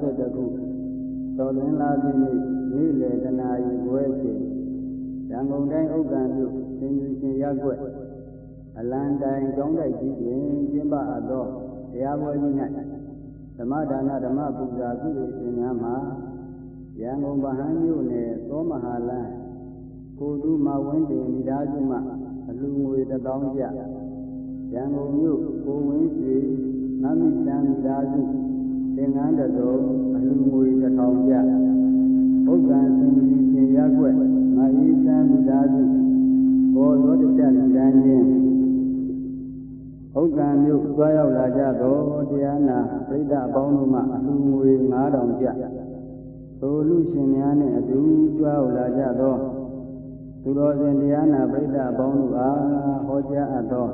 21ခုတော်လွင်လာပြီနေ့လယ်တနာရီခွဲချိန်ရန်ကုန်တိုင်းဥက္ကံမြို့စင်ကြီးရှင်ရပ်ကွက်အလံတိုင်ကျောင်းတိုက်ကြီးတွင်ကျင်းပအပ်သောတရားပွဲကြီး၌ဓမ္မဒါနဓမ္မပူဇာပြုလို့ရှင်များမှာရန်ကုန်ဗဟန်းမြို့နယ်သောမဟာလမ်းကိုတုမဝင်းတင်မိသားစုမှအလှငွေ1000ကျရန်ကုန်မြို့ကိုဝင်းရွှေမမိတန်မိသားစုသင်္ကန်းတစ်စုံအလှငွေ1000ကျဥက္ကံစင်ကြီးရှင်ရပ်ကွက်မအေးတန်မိသားစုဘောရောတချက်လူတန်းချင်းဥက္ကံမြို့တွားရောက်လာကြသောတရားနာပရိသတ်အပေါင်းတို့မှအလှငွေ9000ကျထိုလူရှင်များနှင့်အတူကြွားရောက်လာကြသောသူတော်စင်တရားနာပရိသတ်အပေါင်းတို့အားဟောကြားအပ်သော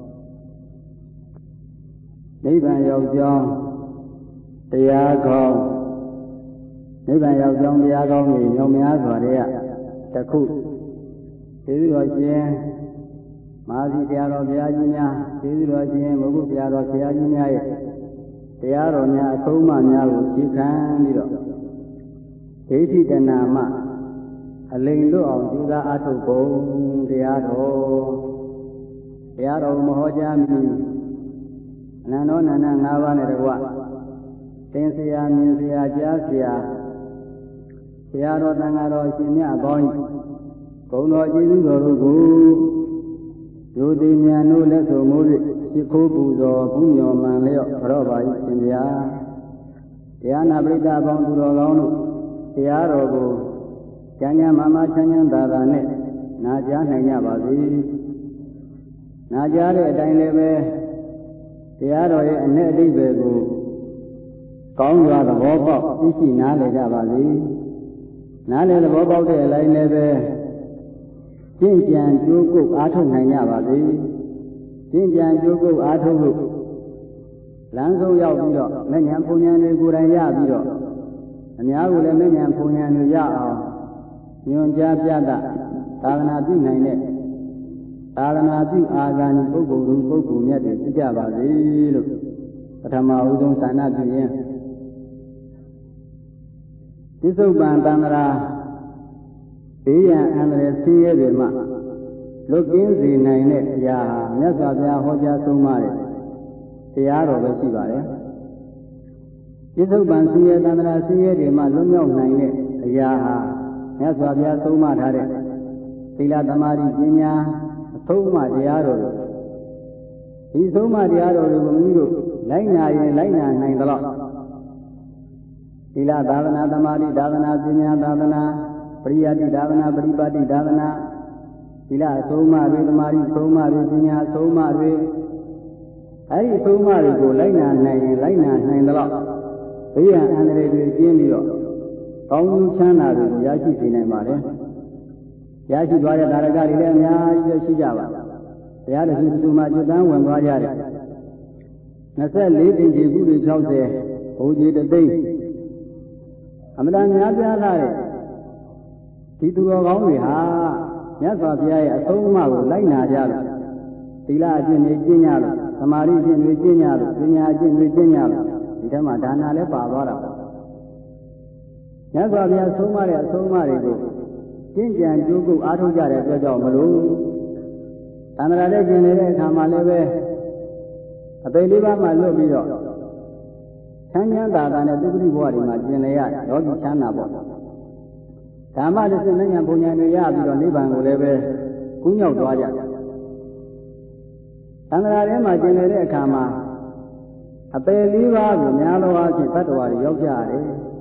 နိဗ္ဗာန်ရောက်ကြောင်းတရားကောင်းနိဗ္ဗာန်ရောက်ကြောင်းတရားကောင်းတွေညောင်များစွာတည်းတခုသေသူတော်ရှင်မဟာစီတရားတော်ဘုရားကြီးများသေသူတော်ရှင်မဟုတ်တရားတော်ဘုရားကြီးများရဲ့တရားတော်များအဆုံးအမများကိုရှင်းခံပြီးတော့ဒိဋ္ဌိတဏမှအလိမ်လွတ်အောင်ကြိုးစားအားထုတ်ပုံတရားတော်မဟောကြားမီအနန္တောနန္ဒ5ပါးနဲ့တကွသင်ဆရာမြင်ဆရာကြားဆရာဆရာတော်တန်ဃာတော်ရှင်မြတ်အပေါင်းဂုဏ်တော်ကျေးဇူးတော်တို့ကိုယုတိဉာဏ်တို့လက်ဆုံမိုး၍ရှိခိုးပူဇော်ပူညော်မှန်လျော့ကြောပါ၏ရှင်ဗျာတရားနာပရိသတ်အပေါင်းသူတော်ကောင်းတို့တရားတော်ကိုကျမ်းစာမာချမ်းချမ်းသာသာနဲ့နာကြားနိုင်ကြပါစေနာကြားတဲ့အတိုင်းလည်းပဲတရားတော်ရဲ့အ내အဓိပ္ပာယ်ကိုကောင်းစွာသဘောပေါက်သိရှိနားလည်ကြပါစေနားလည်သဘောပေါက်တဲ့အတိုင်းလည်းပဲကျင့်ကြံကြိုးကုပ်အားထုတ်နိုင်ကြပါစေကျင့်ကြံကြိုးကုပ်အားထုတ်လို့လမ်းဆုံးရောက်ပြီးတော့မဉ္ဇဉ်ဘုံဉာဏ်တွေကိုယ်တိုင်ရပြီးတော့အများကိုလည်းမဉ္ဇဉ်ဘုံဉာဏ်တွေရအောင်ညွန်ကြားပြတာသာသနာပြုနိုင်တဲ့သာသနာပြုအာဂန္ဒီပုဂ္ဂိုလ်သူပုဂ္ဂိုလ်မြတ်တွေဖြစ်ကြပါစေလို့ပထမဦးဆုံးဆန္ဒပြုရင်းသစ္စုပ္ပန်တန္တရာဘေးရန်အန္တရာယ်ဆင်းရဲတွေမှလွတ်ကင်းစေနိုင်တဲ့အရာမြတ်စွာဘုရားဟောကြားဆုံးမတဲ့တရားတော်ပဲရှိပါတယ်သစ္စုပ္ပန်ဆင်းရဲတန္တရာဆင်းရဲတွေမှလွတ်မြောက်နိုင်တဲ့အရာဟာမြတ်စွာဘုရားဆုံးမထားတဲ့သီလသမာဓိပညာအဆုံးအမတရားတော်တွေဒီဆုံးမတရားတော်တွေကိုမိမိတို့လိုက်နာရင်လိုက်နာနိုင်သလောက်သီလသာသနာသမာဓိသာသနာပညာသာသနာပရိယတိသာသနာပရိပတ်တိသာသနာသီလအဆုံးအမတွေသမာဓိအဆုံးအမတွေပညာအဆုံးအမတွေအဲဒီအဆုံးအမတွေကိုလိုက်နာနိုင်ရင်လိုက်နာနိုင်သလောက်ဘေးရန်အန္တရာယ်တွေကျင်းပြီးတော့ကောင်းကျိုးချမ်းသာတွေကိုရရှိစေနိုင်ပါတယ်ရရှိသွားတဲ့ဒါရကတွေလည်းအများကြီးရှိကြပါတရားတစ်ခုတစ်ခုမှကျွတ်တန်းဝင်သွားကြတယ်24တင်ကြီးကုတွေ60ဘုံကြီးတသိန်းအမှန်တရားများပြားလာတဲ့ဒီသူတော်ကောင်းတွေဟာမြတ်စွာဘုရားရဲ့အဆုံးအမကိုလိုက်နာကြလို့သီလအကျင့်တွေကျင့်ကြလို့သမာဓိအကျင့်တွေကျင့်ကြလို့ပညာအကျင့်တွေကျင့်ကြလို့ဒီထဲမှာဒါနလည်းပါသွားတာပေါ့မြတ်စွာဘုရားဆုံးမတဲ့အဆုံးအမတွေကိုကျင့်ကြံကြိုးကုပ်အားထုတ်ကြတဲ့အတွက်ကြောင့်မလို့သန္တရာနဲ့ကျင်နေတဲ့အခါမှာလည်းပဲအပေလေးပါးမှလွတ်ပြီးတော့ချမ်းချမ်းသာသာနဲ့သုခတိဘဝတွေမှာကျင်လည်ရရောဂီချမ်းသာပေါ့ဓမ္မတစ်စင်းနဲ့ဉာဏ်ဘုံဉာဏ်တွေရပြီးတော့နိဗ္ဗာန်ကိုလည်းပဲကူးမြောက်သွားကြသန္တရာထဲမှာကျင်လည်တဲ့အခါမှာအပေလေးပါးကိုများသောအားဖြင့်သတ္တဝါတွေရောက်ကြရတယ်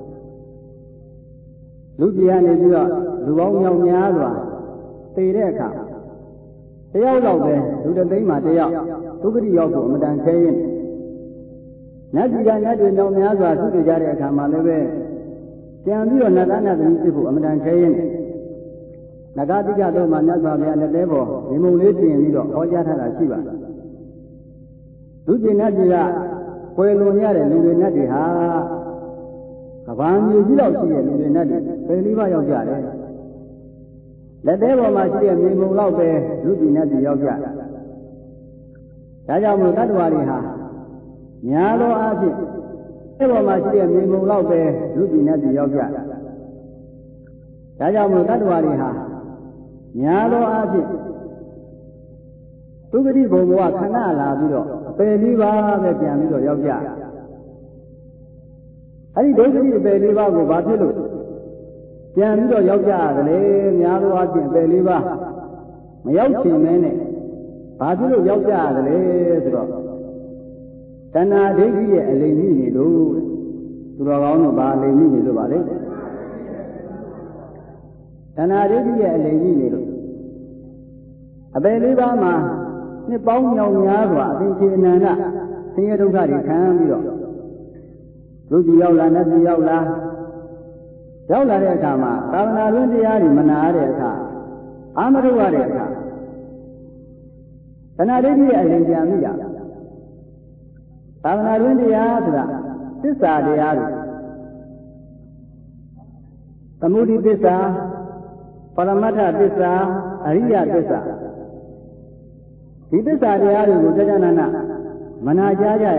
လူကြီးကနေပြီးတော့လူပေါင်းမြောက်များစွာသိတဲ့အခါတယောက်တော့ပဲလူတစ်သိန်းမှာတယောက်ဒုက္ခတိရောက်ဖို့အမတန်ခဲရင်နတ်ပြည်ကနတ်တွေမြောက်များစွာသုတကြတဲ့အခါမှာလည်းပဲပြန်ပြီးတော့နတ်သားနတ်သမီးဖြစ်ဖို့အမတန်ခဲရင်နဂါတိကတော့မှမြတ်စွာဘုရားလက်သေးပေါ်ဒီမုံလေးပြင်ပြီးတော့ဟောကြားထားတာရှိပါတယ်လူကြီးနတ်ကြီးကကွယ်လွန်ရတဲ့လူတွေနတ်တွေဟာကဘာမျိုးကြီးတော့ရှိတဲ့လူတွေနဲ့ပေလေးပါးရောက်ကြတယ်လက်သေးပေါ်မှာရှိတဲ့မြေမုံလောက်ပဲလူပြည်နဲ့ပြည်ရောက်ကြဒါကြောင့်မို့တတ္တဝါတွေဟာညာသောအားဖြင့်အဲ့ပေါ်မှာရှိတဲ့မြေမုံလောက်ပဲလူပြည်နဲ့ပြည်ရောက်ကြဒါကြောင့်မို့တတ္တဝါတွေဟာညာသောအားဖြင့်သုဂတိဘုံဘဝခဏလာပြီးတော့အပယ်လေးပါးပဲပြန်ပြီးတော့ရောက်ကြအဲ့ဒီဒုက္ခတိအပယ်လေးပါးကိုဘာဖြစ်လို့ပြန်ပြီးတော့ရောက်ကြရတယ်လေများသောအားဖြင့်အပယ်လေးပါးမရောက်ချင်မဲနဲ့ဘာဖြစ်လို့ရောက်ကြရတယ်လေဆိုတော့တဏှာဒိဋ္ဌိရဲ့အလိမ်ကြီးနေလို့သူတော်ကောင်းတို့ဘာအလိမ်ကြီးနေလို့ပါလဲတဏှာဒိဋ္ဌိရဲ့အလိမ်ကြီးနေလို့အပယ်လေးပါးမှာနှစ်ပေါင်းမြောင်များစွာအသင်္ချေအနန္တဆင်းရဲဒုက္ခတွေခံပြီးတော့လူကြီးရောက်လာနတ်ကြီးရောက်လာတဲ့အခါမှာသာသနာ့တွင်တရားတွေမနာရတဲ့အခါအာမထုတ်ရတဲ့အခါတဏှာဒိဋ္ဌိရဲ့အလိမ်ပြန်မိတာသာသနာ့တွင်တရားဆိုတာသစ္စာတရားတွေသမုဒိသစ္စာပရမတ္ထသစ္စာအရိယသစ္စာဒီသစ္စာတရားတွေကိုကြာကြာနာနာမနာကြားကြရ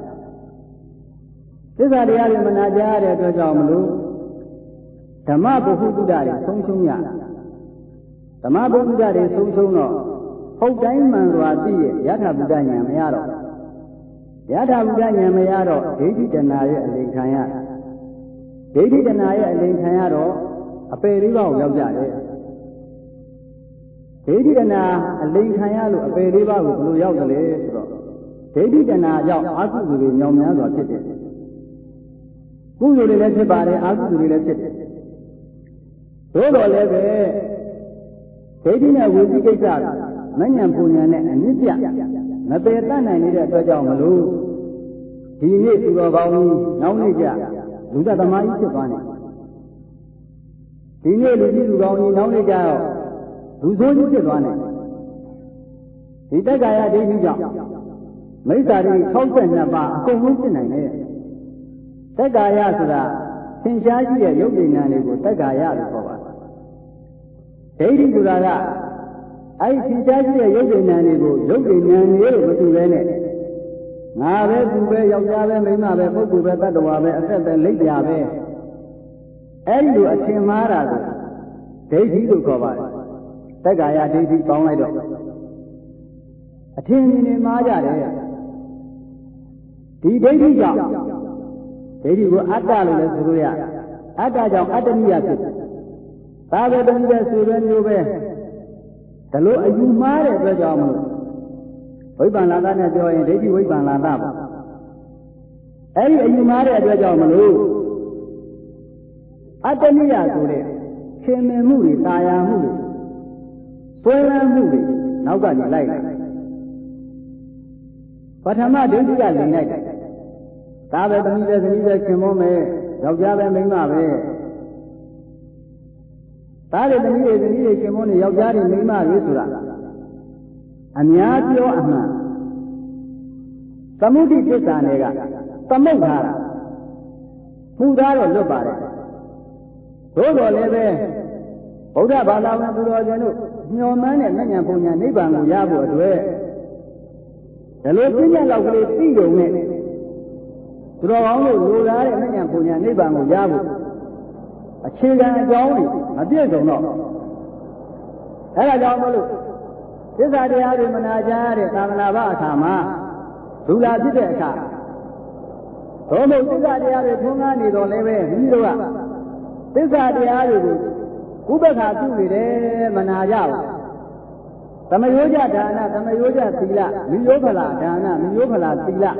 သစ္စာတရားတွေမနာကြားရတဲ့အတွက်ကြောင့်မလို့ဓမ္မပုဂ္ဂုတ္တတွေဆုံးရှုံးရဓမ္မပုဂ္ဂုတ္တတွေဆုံးရှုံးတော့ဟုတ်တိုင်းမှန်စွာသိရဲ့ယထာဘုဒ္ဓဉာဏ်မရတော့ယထာဘုဒ္ဓဉာဏ်မရတော့ဒိဋ္ဌိတဏှာရဲ့အလိမ်ခံရဒိဋ္ဌိတဏှာရဲ့အလိမ်ခံရတော့အပယ်လေးပါးကိုရောက်ကြတယ်ဒိဋ္ဌိတဏှာအလိမ်ခံရလို့အပယ်လေးပါးကိုဘယ်လိုရောက်သလဲဆိုတော့ဒိဋ္ဌိတဏှာကြောင့်အာဟုသူတွေမြောင်များစွာဖြစ်တယ်ကုသိုလ်တွေလည်းဖြစ်ပါတယ်အာဟုသူတွေလည်းဖြစ်တယ်သို့တော်လည်းပဲဒိဋ္ဌိနဲ့ဝိသိကိစ္စမဉ္ဇဉ်ပူဉ္ဇဉ်နဲ့အနစ်ပြမပယ်တတ်နိုင်နေတဲ့အတွက်ကြောင့်မလို့ဒီနေ့သူတော်ကောင်းကြီးနောက်နေ့ကျလူသမားကြီးဖြစ်သွားတယ်ဒီနေ့လူကြီးလူကောင်းကြီးနောက်နေ့ကျတော့လူဆိုးကြီးဖြစ်သွားတယ်ဒီတက္ကာယဒိဋ္ဌိကြောင့်မိစ္ဆာတွေ62ပါးအကုန်လုံးဖြစ်နိုင်တယ်တက္ကာယဆိုတာသင်ရှားရှိတဲ့ရုပ်ဉာဏ်တွေကိုတက္ကာယလို့ခေါ်ပါတယ်ဒိဋ္ဌိဆိုတာကအဲ့ဒီသင်ရှားရှိတဲ့ရုပ်ဉာဏ်တွေကိုရုပ်ဉာဏ်လေးလို့မတူပဲနဲ့ငါပဲသူပဲယောက်ျားပဲမိန်းမပဲပုဂ္ဂိုလ်ပဲတ attva ပဲအသက်ပဲလိပ်ပြပဲအဲ့ဒီလိုအထင်မှားတာကိုဒိဋ္ဌိလို့ခေါ်ပါတယ်တက္ကာယဒိဋ္ဌိပေါင်းလိုက်တော့အထင်မြင်နေမှားကြတယ်ဒီဒိဋ္ဌိကြောင့်ဒိဋ္ဌိကိုအတ္တလို့လည်းဆိုလို့ရအတ္တကြောင့်အတ္တနိယဖြစ်ဒါပဲတနည်းပဲဆိုပဲမျိုးပဲဒါလို့အယူမှားတဲ့အတွက်ကြောင့်မလို့ဝိပ္ပန္နတာနဲ့ပြောရင်ဒိဋ္ဌိဝိပ္ပန္နတာပါအဲ့ဒီအယူမှားတဲ့အတွက်ကြောင့်မလို့အတ္တနိယဆိုတဲ့ခင်မင်မှုတွေတာယာမှုတွေဆွဲလန်းမှုတွေနောက်ကနေလိုက်လာပထမဒိဋ္ဌိကလိန်လိုက်တယ်ဒါပဲသမီးပဲဇနီးပဲခင်မောမယ်ယောက်ျားပဲမိန်းမပဲဒါတွေသမီးတွေဇနီးတွေခင်မောနေယောက်ျားတွေမိန်းမတွေဆိုတာအများပြောအမှန်သမုဒိသစ္စာနယ်ကသမုတ်ထားတာမှုသားတော့လွတ်ပါတယ်သို့တော်လည်းပဲဗုဒ္ဓဘာသာဝင်သူတော်စင်တို့ညှော်မှန်းတဲ့ဉာဏ်ပုံညာနိဗ္ဗာန်ကိုရဖို့အတွက်ဒါလိုပြည့်ညတ်လောက်ကလေးသိုံနဲ့သူတော်ကောင်းတို့လိုလားတဲ့ဉာဏ်ပုံညာနိဗ္ဗာန်ကိုရဖို့အခြေခံအကြောင်းတွေမပြည့်စုံတော့အဲ့ဒါကြောင့်မလို့သစ္စာတရားတွေမနာကြရတဲ့သာသနာ့ဘာအခါမှာလူလာဖြစ်တဲ့အခါဘုံဘုံသစ္စာတရားတွေထွန်းကားနေတော့လည်းပဲမိမိတို့ကသစ္စာတရားတွေကိုဥပ္ပခါပြုနေတယ်မနာကြဘူးသမယောဇဒါနသမယောဇသီလမိယောဖလာဒါနမိယောဖလာသီလ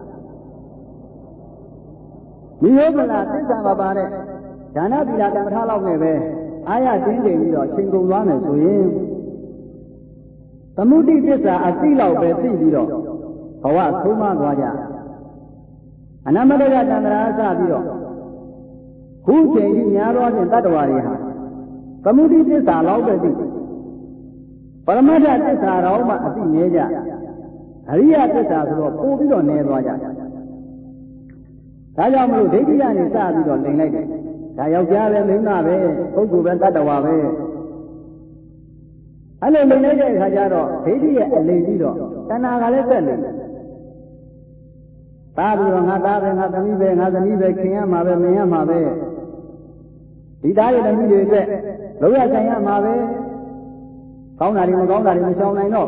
မိယောဖလာသစ္စာမပါတဲ့ဒါနသီလကမ္မထာလောက်နဲ့ပဲအာရတင်းချိန်ပြီးတော့ချိန်ကုန်သွားမယ်ဆိုရင်သမုဒိသစ္စာအသိလောက်ပဲသိပြီးတော့ဘဝဆုံးမသွားကြအနမတကတန္တရာစပြီးတော့ခုချိန်ကြီးများသောဖြင့်တတ္တဝါတွေဟာသမုဒိသစ္စာလောက်ပဲသိပရမတ္ထသစ္စာတော့မှအသိနည်းကြအရိယသစ္စာဆိုတော့ပို့ပြီးတော့နည်းသွားကြဒါကြောင့်မလို့ဒိဋ္ဌိကနေစပြီးတော့လိန်လိုက်တယ်ဒါယောက်ျားပဲမိန်းမပဲပုဂ္ဂိုလ်ပဲတတ္တဝါပဲအဲ့လိုလိန်လိုက်တဲ့အခါကျတော့ဒိဋ္ဌိရဲ့အလိန်ပြီးတော့တဏှာကလည်းတက်လိမ့်တသားပြီးတော့ငါသားပဲငါသမီးပဲငါသမီးပဲခင်ရမှာပဲမင်းရမှာပဲဒီသားရဲ့သမီးတွေအတွက်လုံးဝဆိုင်ရမှာပဲကောင်းတာတွေမကောင်းတာတွေမရှောင်နိုင်တော့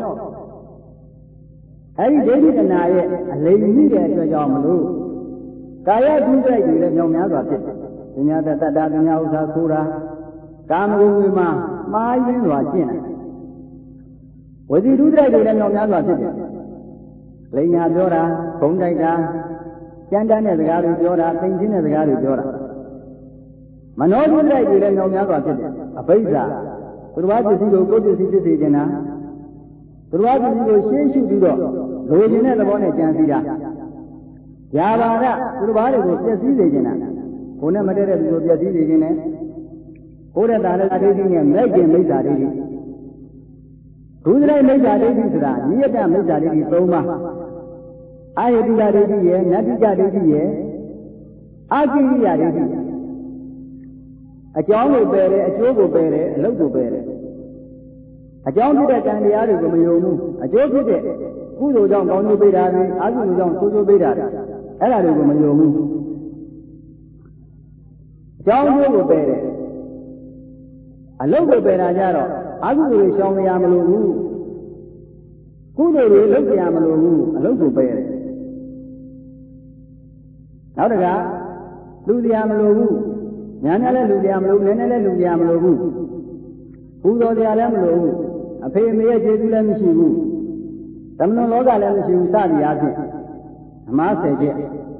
အဲဒီဒိဋ္ဌိတဏှာရဲ့အလိမ်မိတဲ့အတွက်ကြောင့်မလို့ကာယဒုစရိုက်တွေလည်းမြောင်များစွာဖြစ်တယ်။ဉာဏ်တတ္တဉာဏ်ဥစ္စာခိုးတာကာမဂုဏ်တွေမှာမှားယွင်းစွာကျင့်တယ်။ဝစီဒုစရိုက်တွေလည်းမြောင်များစွာဖြစ်တယ်။လိန်ညာပြောတာဘုံတိုက်တာကြမ်းတမ်းတဲ့စကားတွေပြောတာသိမ့်ချင်းတဲ့စကားတွေပြောတာမနောဒုစရိုက်တွေလည်းမြောင်များစွာဖြစ်တယ်။အဘိဓါသူတော်ဘာပစ္စည်းကိုကိုယ်ပစ္စည်းဖြစ်စေခြင်းလားသူတော်ဘာပစ္စည်းကိုရှင်းရှုပြီးတော့လိုချင်တဲ့သဘောနဲ့ကြံစည်တာຢာပါဒသူတော်ဘာတွေကိုပျက်စီးစေခြင်းလားကိုယ်နဲ့မတည့်တဲ့သူကိုပျက်စီးစေခြင်းနဲ့ကိုယ်ရဲ့တာလည်းအတိတ်နဲ့မဲ့ကျင်မိစ္ဆာဒိဋ္ဌိဒုစရိုက်မိစ္ဆာဒိဋ္ဌိဆိုတာနိယတမိစ္ဆာဒိဋ္ဌိ၃ပါးအာယတိကဒိဋ္ဌိရဲ့နတ္တိကဒိဋ္ဌိရဲ့အာကိရိယဒိဋ္ဌိအကြောင်းကိုပယ်တယ်အကျိုးကိုပယ်တယ်အလုပ်ကိုပယ်တယ်အကြောင်းဖြစ်တဲ့ကံတရားတွေကိုမယုံဘူးအကျိုးဖြစ်တဲ့ကုသိုလ်ကြောင့်ကောင်းကျိုးပေးတာတွေအကုသိုလ်ကြောင့်ဆိုးကျိုးပေးတာတွေအဲ့ဒါတွေကိုမယုံဘူးအကြောင်းကျိုးကိုပယ်တယ်အလုပ်ကိုပယ်တာကြတော့အကုသိုလ်တွေရှောင်ရမလို့ဘူးကုသိုလ်တွေလုပ်ရမလို့ဘူးအလုပ်ကိုပယ်တယ်နောက်တကလူတရားမလို့ဘူးညာနဲ့လည်းလူတရားမလို့နည်းနည်းလည်းလူတရားမလို့ဘူးပူဇော်တရားလည်းမလို့ဘူးအဖေအမေရဲ့ကျေးဇူးလည်းမရှိဘူးသမဏလောကလည်းမရှိဘူးစသည်အားဖြင့်အမှားဆယ်ချက်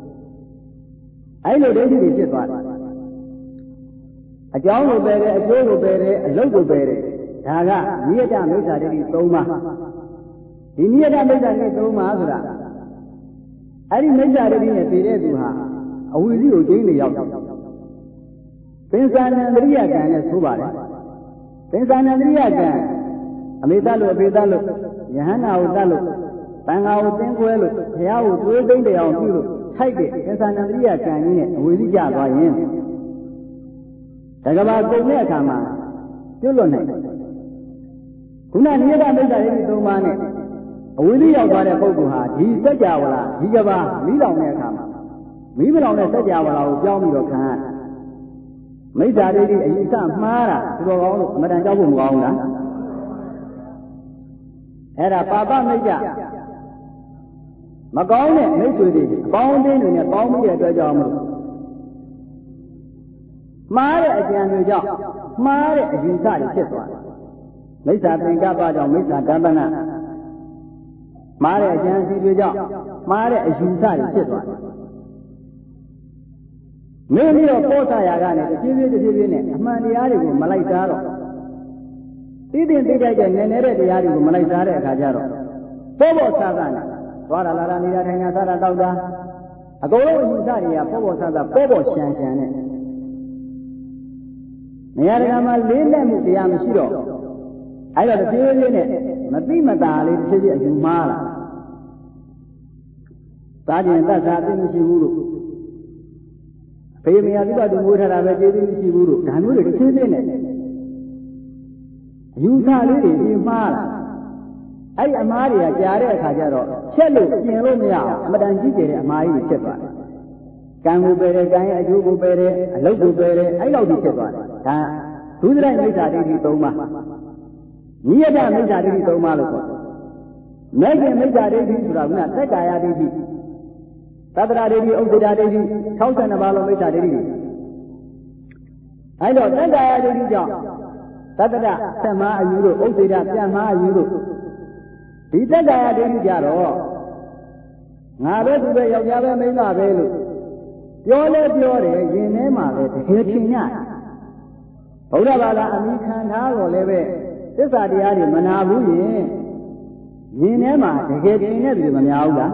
အဲ့လိုဒိဋ္ဌိတွေဖြစ်သွားတယ်အကြောင်းကိုပယ်တယ်အကျိုးကိုပယ်တယ်အလုပ်ကိုပယ်တယ်ဒါကနိယတမိစ္ဆာဒိဋ္ဌိ၃ပါးဒီနိယတမိစ္ဆာဒိဋ္ဌိ၃ပါးဆိုတာအဲ့ဒီမိစ္ဆာဒိဋ္ဌိနဲ့တည်တဲ့သူဟာအဝိဇ္ဇိကိုကျင်းနေရောက်တယ်ပင်စာနန္တရိယကံနဲ့ဆိုပါတယ်ပင်စာနန္တရိယကံအမေတလို့အဖေတလို့ယဟန္တာကိုတတ်လို့တန်ဃာကိုသင်ခွဲလို့ဘုရားကိုသွေးသိမ့်တရားပြုလို့ထိုက်တဲ့ပင်စာနန္တရိယကံကြီးနဲ့အဝိဇ္ဇိကျသွားရင်တကဘာကုန်တဲ့အခါမှာကျွလွတ်နိုင်ခုနနိယတမိစ္ဆာဒိဋ္ဌိ၃ပါးနဲ့အဝိဇ္ဇိရောက်သွားတဲ့ပုဂ္ဂိုလ်ဟာဒီစัจ java လာဒီကဘာမိလောင်တဲ့အခါမှာမိမလောင်တဲ့စัจ java လာကိုပြောင်းပြီးတော့ခံရမိစ္ဆာဒိဋ္ဌိအယူဆမှားတာသူတော်ကောင်းလို့အမတန်ကြောက်ဖို့မကောင်းဘူးလားအဲ့ဒါပါပမိစ္ဆာမကောင်းတဲ့မိစ္ဆွေတွေအပေါင်းအသင်းတွေနဲ့ပေါင်းပြီးတဲ့အတွက်ကြောင့်မလို့မှားတဲ့အကြံတွေကြောင့်မှားတဲ့အယူဆတွေဖြစ်သွားတယ်မိစ္ဆာသင်္ကပ္ပကြောင့်မိစ္ဆာဓမ္မနာမှားတဲ့အကြံစီတွေကြောင့်မှားတဲ့အယူဆတွေဖြစ်သွားတယ်မင်းပြီးတော့ပို့ဆရာကနေတဖြည်းဖြည်းနဲ့အမှန်တရားတွေကိုမလိုက်စားတော့သိတဲ့သိတဲ့နည်းနည်းတဲ့တရားတွေကိုမလိုက်စားတဲ့အခါကျတော့ပေါ့ဆာကနေသွားတာလာတာနေတာထိုင်တာစားတာတောက်တာအကုန်လုံးအယူဆတွေကပေါ့ဆာပေါ့ရှန်နဲ့နေရာတကာမှာလေးလက်မှုတရားမရှိတော့အဲ့တော့တဖြည်းဖြည်းနဲ့မသိမသာလေးတဖြည်းဖြည်းအယူမှားလာသားကျင်တတ်တာသိမရှိဘူးလို့ဖေးမယားသူကသူမွေးထားတာပဲကျေးဇူးမရှိဘူးလို့ဒါမျိုးတွေတစ်ချင်းချင်းနဲ့အယူဆလေးတွေဒီမှားလာအဲ့ဒီအမားတွေကကြားတဲ့အခါကျတော့ချက်လို့ပြင်လို့မရအောင်အမတန်ကြီးကျယ်တဲ့အမားကြီးတွေဖြစ်သွားတယ်ကံကိုပယ်တယ်ကံရဲ့အကျိုးကိုပယ်တယ်အလုပ်ကိုပယ်တယ်အဲ့လောက်ကြီးဖြစ်သွားတယ်ဒါဒုစရိုက်မိစ္ဆာဒိဋ္ဌိ၃ပါးနိယတမိစ္ဆာဒိဋ္ဌိ၃ပါးလို့ခေါ်တယ်မဲ့ခင်မိစ္ဆာဒိဋ္ဌိဆိုတာကသက်ကာယဒိဋ္ဌိသတ္တရာဒိဋ္ဌိဥစ္စေတာဒိဋ္ဌိ62ပါးလုံးမိစ္ဆာဒိဋ္ဌိအဲ့တော့သက်ကာယဒိဋ္ဌိကြောင့်သတ္တရဆက်မအယူတို့ဥစ္စေတာပြန်မအယူတို့ဒီသက်ကာယဒိဋ္ဌိကြတော့ငါပဲသူပဲယောက်ျားပဲမိန်းမပဲလို့ပြောလဲပြောတယ်ရင်ထဲမှာလည်းတကယ်ထင်ရတယ်ဗုဒ္ဓဘာသာအမိခံထားတော့လည်းပဲသစ္စာတရားတွေမနာဘူးရင်ထဲမှာတကယ်ထင်တဲ့သူတွေမများဘူးလား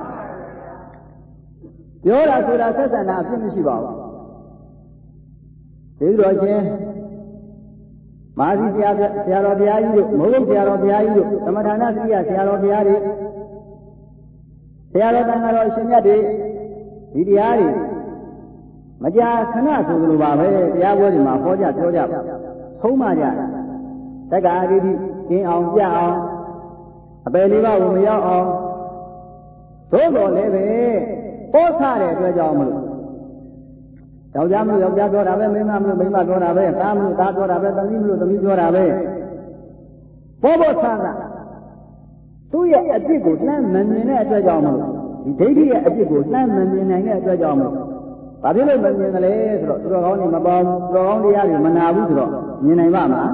ပြောတာဆိုတာဆက်ဆံတာအဖြစ်မရှိပါဘူးဒီလိုချင်းမာသီဆရာတော်ဘုရားကြီးတို့မိုးကုတ်ဆရာတော်ဘုရားကြီးတို့သမထာနာသရိယဆရာတော်ဘုရားတွေဆရာတော်တန်ဃာတော်ရှင်မြတ်တွေဒီတရားတွေမကြာခဏဆိုလိုပါပဲတရားပွဲတွေမှာဟောကြပြောကြပါသုံးမှကြတက္ကအာရိတိကျင်းအောင်ပြအောင်အပယ်လေးပါးကိုမရောက်အောင်သို့တော်လည်းပဲပေါ်စားတဲ့အတွက်ကြောင့်မလို့ယောက်ျားမလို့ယောက်ျားပြောတာပဲမိန်းမမလို့မိန်းမပြောတာပဲသားမလို့သားပြောတာပဲသမီးမလို့သမီးပြောတာပဲပေါ်စားတာသူ့ရဲ့အပြစ်ကိုလှမ်းမမြင်တဲ့အတွက်ကြောင့်မလို့ဒီဒိဋ္ဌိရဲ့အပြစ်ကိုလှမ်းမမြင်နိုင်တဲ့အတွက်ကြောင့်မလို့ဘာဖြစ်လို့မမြင်သလဲဆိုတော့သူတော်ကောင်းတွေမပေါဘူးသူတော်ကောင်းတရားတွေမနာဘူးဆိုတော့မြင်နိုင်ပါမလား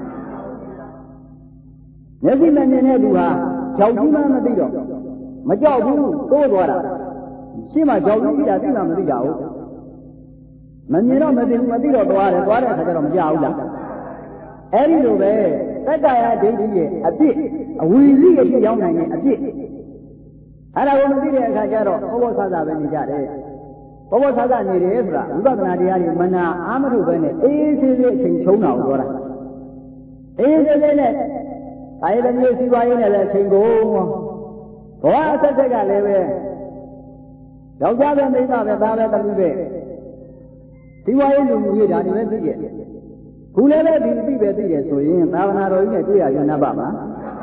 မျက်စိမမြင်တဲ့သူဟာကြောက်ကြီးမှမသိတော့မကြောက်ဘူးတိုးသွားတာရှင်းမှကြောက်ကြီးကြီးတာသိမှမသိကြဘူးမမြင်တော့မသိဘူးမသိတော့သွားတယ်သွားတဲ့အခါကျတော့မကြောက်ဘူးလားအဲ့ဒီလိုပဲတက္ကရာဒိဋ္ဌိရဲ့အပြစ်အဝိဇ္ဇိရဲ့ရောက်နိုင်တဲ့အပြစ်အဲ့ဒါကိုမသိတဲ့အခါကျတော့ဘောဆာဆာပဲနေကြတယ်ဘောဆာဆာနေတယ်ဆိုတာဝိပဿနာတရားတွေမနာအားမထုတ်ပဲနဲ့အေးဆေးဆေးအချိန်ချုံးတာကိုပြောတာအေးဆေးဆေးနဲ့ဒါရည်မျိုးစီးပွားရေးနဲ့လည်းအချိန်ကုန်ဘဝအဆက်ဆက်ကလည်းပဲယောက်ျားပဲမိန်းမပဲသားပဲသမီးပဲစီးပွားရေးလူမှုရေးဒါတွေပဲသိတယ်ခုလည်းပဲဒီသိပဲသိတယ်ဆိုရင်သာဝနာတော်ကြီးနဲ့တွေ့ရကြနပ်ပါမှာ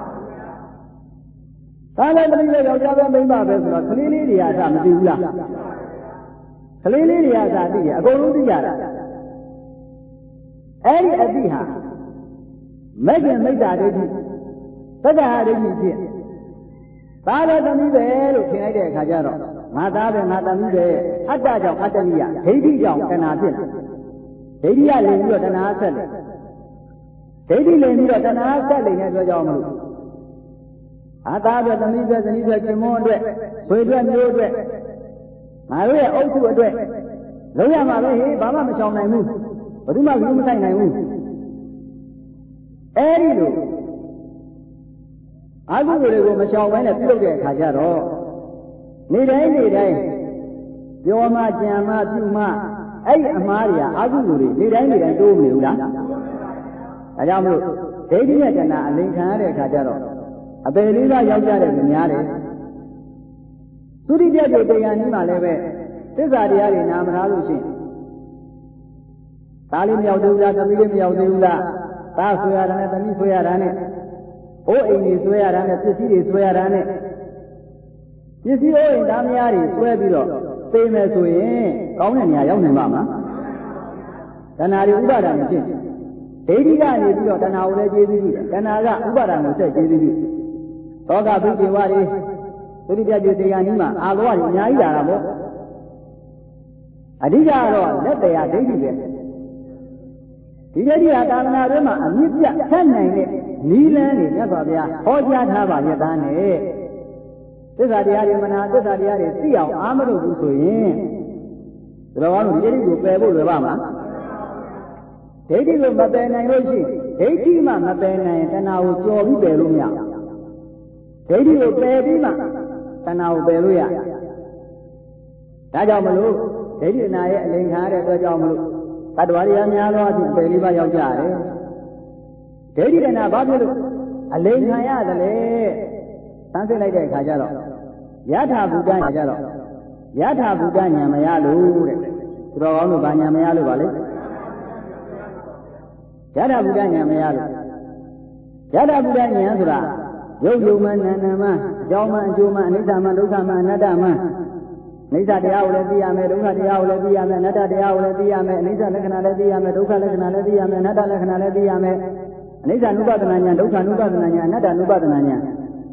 သားလည်းသမီးလည်းယောက်ျားပဲမိန်းမပဲဆိုတော့ကလေးလေးတွေအစားမသိဘူးလားကလေးလေးတွေအစားသိတယ်အကုန်လုံးသိကြတာအဲ့ဒီအသိဟာမဲ့ခင်မိစ္ဆာဒိဋ္ဌိသက္ကာဒိဋ္ဌိဖြစ်သားလည်းသမီးပဲလို့ထင်လိုက်တဲ့အခါကျတော့ငါသားပဲငါသမီးပဲအတ္တကြောင့်အတ္တနိယဒိဋ္ဌိကြောင့်တဏှာဖြစ်လာဒိဋ္ဌိကလည်းပြီးတော့တဏှာဆက်တယ်ဒိဋ္ဌိလည်းပြီးတော့တဏှာဆက်နေတဲ့အတွက်ကြောင့်မလို့အသားပဲသမီးပဲဇနီးပဲကျင်မွန်းအတွက်ဆွေအတွက်မျိုးအတွက်ငါတို့ရဲ့အုပ်စုအတွက်လုံးရမှာပဲဟေးဘာမှမရှောင်နိုင်ဘူးဘယ်သူမှလူမဆိုင်နိုင်ဘူးအဲဒီလိုအကုသိုလ်တွေကိုမရှောင်ဘဲနဲ့ပြုလုပ်တဲ့အခါကျတော့နေတိုင်းနေတိုင်းပြောမှကြံမှပြုမှအဲ့ဒီအမှားတွေကအကုသိုလ်တွေနေတိုင်းနေတိုင်းတိုးမနေဘူးလားဒါကြောင့်မို့ဒိဋ္ဌိနဲ့တဏှာအလိန်ခံရတဲ့အခါကျတော့အပေလေးပါးရောက်ကြတဲ့လူများတယ်သုတိပြတ်တွေတရားနည်းမှလည်းပဲသစ္စာတရားတွေနာမထားလို့ရှိရင်သားလေးမရောက်သေးဘူးလားသမီးလေးမရောက်သေးဘူးလားသားဆွေရတာနဲ့သမီးဆွေရတာနဲ့အိုးအိမ်ကြီးဆွဲရတာနဲ့ပစ္စည်းတွေဆွဲရတာနဲ့ပစ္စည်းအိုးအိမ်သားမယားတွေဆွဲပြီးတော့သိမယ်ဆိုရင်ကောင်းတဲ့နေရာရောက်နိုင်ပါမလားတဏှာတွေဥပါဒာနဲ့ဖြစ်ဒိဋ္ဌိကနေပြီးတော့တဏှာကိုလည်းကျေးဇူးပြုတယ်တဏှာကဥပါဒာကိုဆက်ကျေးဇူးပြုသောကဘုကေဝါတွေသုတိပြကျွေတရားနည်းမှာအာလောကတွေအများကြီးလာတာပေါ့အဓိကတော့လက်တရားဒိဋ္ဌိပဲဒီဒိဋ္ဌိဟာသာသနာ့အတွင်းမှာအမြင့်ပြတ်ဆန့်နိုင်တဲ့နီးလန်းနေမြတ်စွာဘုရားဟောကြားထားပါရဲ့သားနဲ့သစ္စာတရားတွေမနာသစ္စာတရားတွေသိအောင်အားမထုတ်ဘူးဆိုရင်ဒါတော့ဒီဒိဋ္ဌိကိုပယ်ဖို့လွယ်ပါမလားဒိဋ္ဌိကိုမပယ်နိုင်လို့ရှိရင်ဒိဋ္ဌိမှမပယ်နိုင်ရင်တဏှာကိုကျော်ပြီးပယ်လို့မရဒိဋ္ဌိကိုပယ်ပြီးမှတဏှာကိုပယ်လို့ရဒါကြောင့်မလို့ဒိဋ္ဌိနာရဲ့အလင်ခံရတဲ့အတွက်ကြောင့်မလို့တတ္တဝါတွေများသောအဖြစ်ပယ်လေးပါးရောက်ကြတယ်ဒိဋ္ဌိတဏှာဘာဖြစ်လို့အလင်ခံရတယ်လေသမ်းစစ်လိုက်တဲ့အခါကျတော့ယထာဘူတညာကျတော့ယထာဘူတညာမရလို့တဲ့သူတော်ကောင်းတို့ဘာညာမရလို့ပါလဲယထာဘူတညာမရလို့ယထာဘူတညာဆိုတာရုပ်ယုံမှနာနာမှအကြောင်းမှအကျိုးမှအနိစ္စမှဒုက္ခမှအနတ္တမှအနိစ္စတရားကိုလည်းသိရမယ်ဒုက္ခတရားကိုလည်းသိရမယ်အနတ္တတရားကိုလည်းသိရမယ်အနိစ္စလက္ခဏာလည်းသိရမယ်ဒုက္ခလက္ခဏာလည်းသိရမယ်အနတ္တလက္ခဏာလည်းသိရမယ်အနိစ္စ ानु ပဒနာညာဒုက္ခ ानु ပဒနာညာအနတ္တ ानु ပဒနာညာ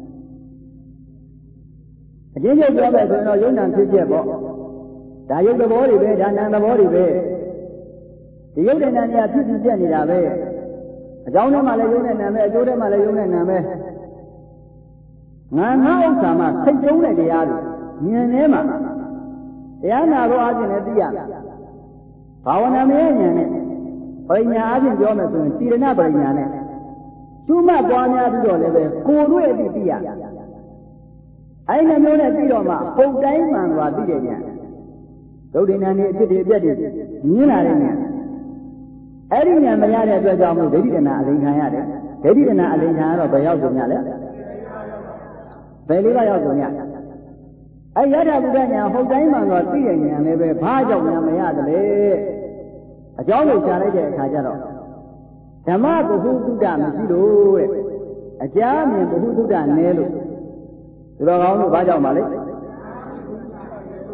အကျဉ်းချုပ်ပြောမယ်ဆိုရင်တော့ယုံနာဖြစ်ချက်ပေါ့ဒါယုတ်သဘောတွေပဲဒါနာသဘောတွေပဲဒီယုတ်တဲ့နာနေရာဖြစ်ပြီးပြက်နေတာပဲအကြောင်းထဲမှာလည်းယုံတဲ့နာပဲအကျိုးထဲမှာလည်းယုံတဲ့နာပဲငါငါဥစ္စာမှာစိတ်ကျုံးတဲ့တရားတွေဉာဏ်ထဲမှာတရားနာလို့အပြင်လည်းသိရဘာဝနာမရဉာဏ်နဲ့ပညာအပြင်ပြောမယ်ဆိုရင်တိရဏပညာနဲ့ကျွတ်မှတ်ပွားများပြီးတော့လည်းပဲကိုယ်တွေ့အသိသိရအဲ့ဒီမျိုးနဲ့ပြီးတော့မှပုံတိုင်းမှန်စွာသိတဲ့ဉာဏ်ဒုဒိဏနေအဖြစ်တွေအပြက်တွေမြင်လာတဲ့ဉာဏ်အဲ့ဒီဉာဏ်မရတဲ့အတွက်ကြောင့်မို့ဒိဋ္ဌိတဏအလိန်ခံရတယ်ဒိဋ္ဌိတဏအလိန်ခံရတော့ဘယ်ရောက်ကုန်ရလဲဘယ်လေးပါးရောက်ကုန်ရအဲ့ယထာဘုဒ္ဓဉာဏ်ဟုတ်တိုင်းမှန်စွာသိတဲ့ဉာဏ်လည်းပဲဘာကြောင့်ဉာဏ်မရတယ်လေအကြောင်းကိုရှားလိုက်တဲ့အခါကျတော့ဓမ္မဗဟုသုတမရှိလို့တဲ့အကြာမြင်ဗဟုသုတနည်းလို့သူတော်ကောင်းတို့ဘာကြောင့်ပါလဲ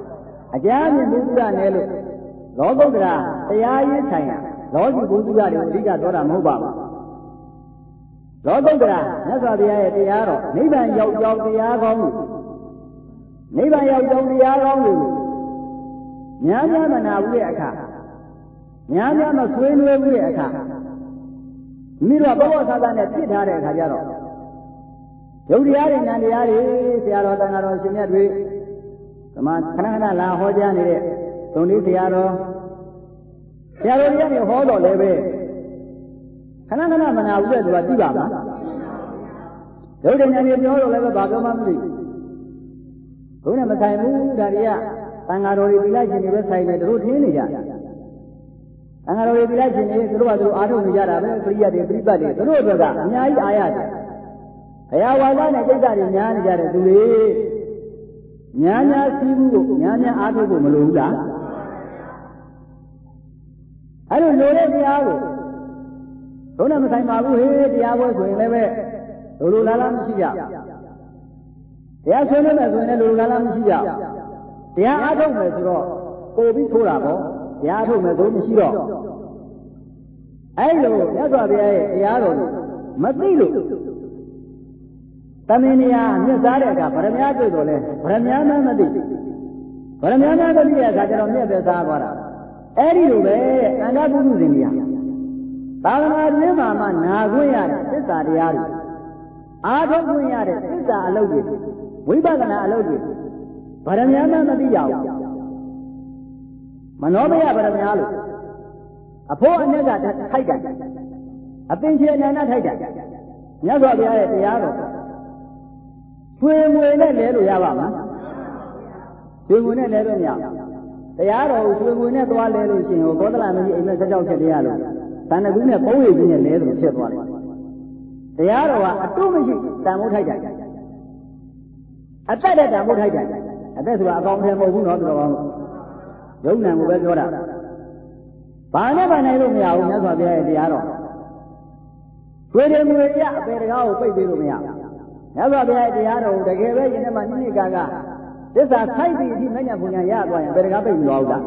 အကြမ်းမြင်ဘုရားနဲ့လို့လောကုတ္တရာတရားရေးဆိုင်ရာလောကီဘုရားတွေကိုအဓိကပြောတာမဟုတ်ပါဘူးလောကုတ္တရာမြတ်စွာဘုရားရဲ့တရားတော်နိဗ္ဗာန်ရောက်ကြောင်းတရားကောင်းကိုနိဗ္ဗာန်ရောက်ကြောင်းတရားကောင်းကိုများများမနာဘူးတဲ့အခါများများမဆွေးနွေးဘူးတဲ့အခါမိတော့ဘဝသာသနဲ့ပြစ်ထားတဲ့အခါကျတော့ယုတ်တရားတွေနံတရားတွေဆရာတော်တန်ဃာတော်ရှင်မြတ်တွေဓမ္မခဏခဏလာဟောကြားနေတဲ့သုံးလေးဆရာတော်တွေကနေဟောတော်လည်းပဲခဏခဏမနာဘူးတဲ့သူကကြည့်ပါလားယုတ်တရားတွေပြောတော့လည်းပဲဘာပြောမှမသိဘူးဘုရားမဆိုင်ဘူးဒါတွေကတန်ဃာတော်တွေဒီလိုက်ရှင်တွေပဲဆိုင်တယ်တို့ထင်းနေကြတန်ဃာတော်တွေဒီလိုက်ရှင်တွေတို့ကသူအားထုတ်နေကြတာပဲပရိယတ်တွေပြိပတ်တွေတို့အတွက်ကအများကြီးအားရတယ်ဘုရားဝါဒနဲ့စိတ်ဓာတ်တွေညားနေကြတဲ့သူတွေညာညာစီးမှုကိုညာညာအားထုတ်ဖို့မလိုဘူးလားအဲ့လိုလိုတဲ့တရားကိုဘုရားမဆိုင်ပါဘူးဟေးတရားပွဲဆိုရင်လည်းပဲလိုလားလားမရှိကြတရားဆွေးနွေးမယ်ဆိုရင်လည်းလိုလားလားမရှိကြတရားအားထုတ်မယ်ဆိုတော့ပို့ပြီးဆိုးတာပေါ့တရားအားထုတ်မယ်ဆိုမရှိတော့အဲ့လိုမြတ်စွာဘုရားရဲ့တရားတော်ကိုမသိလို့တမင်နေရာမြတ်သားတဲ့အခါဗရမ ्या တွေ့တော့လဲဗရမ ्या မသိဗရမ ्या မသိတဲ့အခါကျတော့မြတ်ပဲသားသွားတာအဲ့ဒီလိုပဲအန္တပုရုဇဉ်ကြီးသာသနာ့တွင်မှာနာခွင့်ရတဲ့သစ္စာတရားတွေအားထုတ်ခွင့်ရတဲ့သစ္စာအလုပ်တွေဝိပဿနာအလုပ်တွေဗရမ ्या မသိရဘူးမနောမယဗရမ ्या လို့အဖို့အနဲ့ကထိုက်တယ်အပင်ချေအနန္တထိုက်တယ်မြတ်စွာဘုရားရဲ့တရားတော်ကျွေငွေနဲ့လဲလို့ရပါမလားကျွေငွေနဲ့လဲလို့မရတရားတော်ကိုကျွေငွေနဲ့သွားလဲလို့ရှိရင်ဘောဓလမကြီးအိမ်မက်16ချက်တရားလို့သန္တကူးနဲ့ပုံရည်ကြီးနဲ့လဲလို့ဖြစ်သွားတယ်တရားတော်ကအတုမရှိတန်ဖိုးထိုက်တယ်အသက်တဲ့တန်ဖိုးထိုက်တယ်အသက်ဆိုတာအကောင်ထဲမဟုတ်ဘူးနော်တော်ကောင်းယုံနံကိုပဲပြောတာဘာနဲ့ဘာနိုင်လို့မရဘူးမြတ်စွာဘုရားရဲ့တရားတော်ကျွေတယ်ငွေရအပေတကားကိုပိတ်ပေးလို့မရဘူးမြတ်စွာဘုရားတရားတော်တကယ်ပဲယင်ထဲမှာနိမိတ်ကသစ္စာခိုက်ပြီးအထိမညံ့ပူညာရသွားရင်ဘယ်တကားပိတ်ပြီးသွားဘူးလား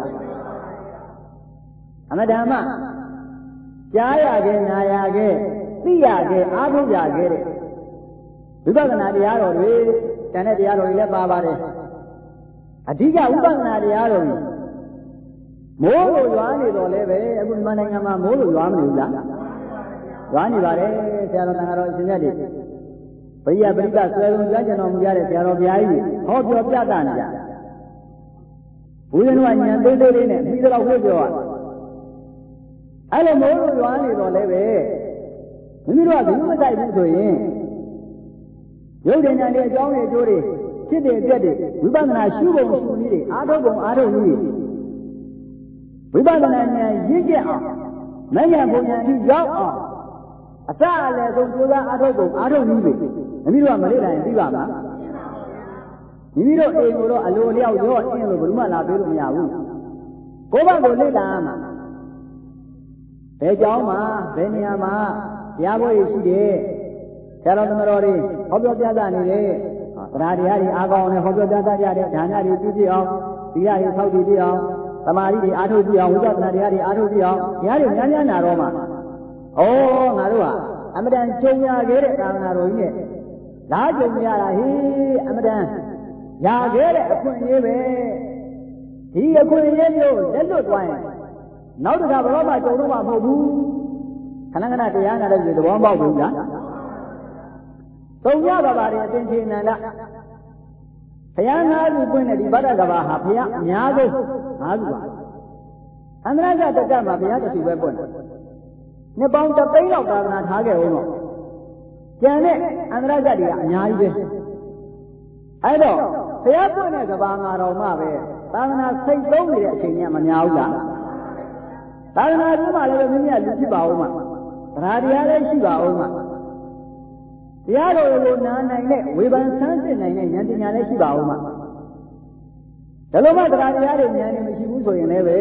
အမတ္တမကြားရခဲ့နာရခဲ့သိရခဲ့အားထုတ်ရခဲ့တဲ့ဝိပဿနာတရားတော်တွေတန်တဲ့တရားတော်တွေလည်းပါပါတယ်အဓိကဝိပဿနာတရားတော်တွေမိုးလိုရွာနေတော့လည်းပဲအခုမြန်မာနိုင်ငံမှာမိုးလိုရွာမနေဘူးလားရွာနေပါတယ်ဆရာတော်တန်ဃာတော်ရှင်မြတ်တွေဘိယပရိသဆွဲလုံးကြွကျင်တော်မူရတဲ့ဆရာတော်ဘုရားကြီးဟောပြောပြတာနေကြဘုရားတို့ကညံသေးသေးလေးနဲ့ပြီးတော့ပြောရအဲ့လိုမိုးလိုရွာနေတော့လည်းပဲမိမိတို့ကဘူးမတိုက်ဘူးဆိုရင်ရုပ်ဉာဏ်နဲ့အကြောင်းတွေအကျိုးတွေဖြစ်တဲ့ပြက်တွေဝိပဿနာရှုပုံရှုနည်းတွေအားထုတ်ပုံအားထုတ်နည်းဝိပဿနာဉာဏ်ရင့်ကျက်အောင်မဉ္ဇဉ်ပုံဉာဏ်ကြီးရောက်အောင်အစအလယ်ဆုံးကြိုးစားအားထုတ်ပုံအားထုတ်နည်းတွေမိမိတို့ကမလေ့လာရင်သိပါမလားမိမိတို့အိမ်ကိုတော့အလိုအလျောက်ရောအင်းလို့ဘယ်သူမှလာပေးလို့မရဘူးကိုယ့်ဘက်ကိုလေ့လာရမှာဘယ်ကြောင်းမှာဘယ်နေရာမှာတရားပွဲရှိတယ်ဆရာတော်သမတော်တွေဟောပြောပြသနေတယ်တရားတရားတွေအားကောင်းနဲ့ဟောပြောပြသကြတဲ့ဒါနတွေပြုပြအောင်သီလတွေဆောက်တည်ပြအောင်သမာဓိတွေအားထုတ်ပြအောင်ဝိပဿနာတရားတွေအားထုတ်ပြအောင်တရားတွေများများနာတော့မှာဩငါတို့ဟာအမတန်ကြုံရခဲ့တဲ့သာသနာတော်ကြီးနဲ့လာကြုံရတာဟေးအမတန်ရခဲ့တဲ့အခွင့်အရေးပဲဒီအခွင့်အရေးမျိုးလက်လွတ်သွားရင်နောက်တစ်ခါဘယ်တော့မှကြုံတော့မှာမဟုတ်ဘူးခဏခဏတရားနာတဲ့လူသဘောပေါက်ဘူးလားသုံးရပါပါတယ်အသင်္ချေနန္ဒဘုရားငါးခုပွင့်တဲ့ဒီဗဒ္ဒကဘာဟာဘုရားအများဆုံးငါးခုပါအန္တရာကတက္ကမှာဘုရားတစ်ခုပဲပွင့်တယ်နှစ်ပေါင်း3သိန်းလောက်သာသနာထားခဲ့ဦးတော့ကျန်တဲ့အန္တရာကတွေကအများကြီးပဲအဲ့တော့ဘုရားပွင့်တဲ့ကဘာမှာတော့မှပဲသာသနာစိတ်သုံးနေတဲ့အချိန်ကြီးမများဘူးလားသာသနာ့ဘုမှာလည်းပဲမြင့်မြတ်လူဖြစ်ပါဦးမှာတရားတရားလည်းရှိပါဦးမှာတရားတော်ကိုနားနိုင်တဲ့ဝေဖန်ဆန်းစစ်နိုင်တဲ့ဉာဏ်ပညာလည်းရှိပါဦးမှာဒါလိုမှတရားတရားတွေဉာဏ်နဲ့မရှိဘူးဆိုရင်လည်းပဲ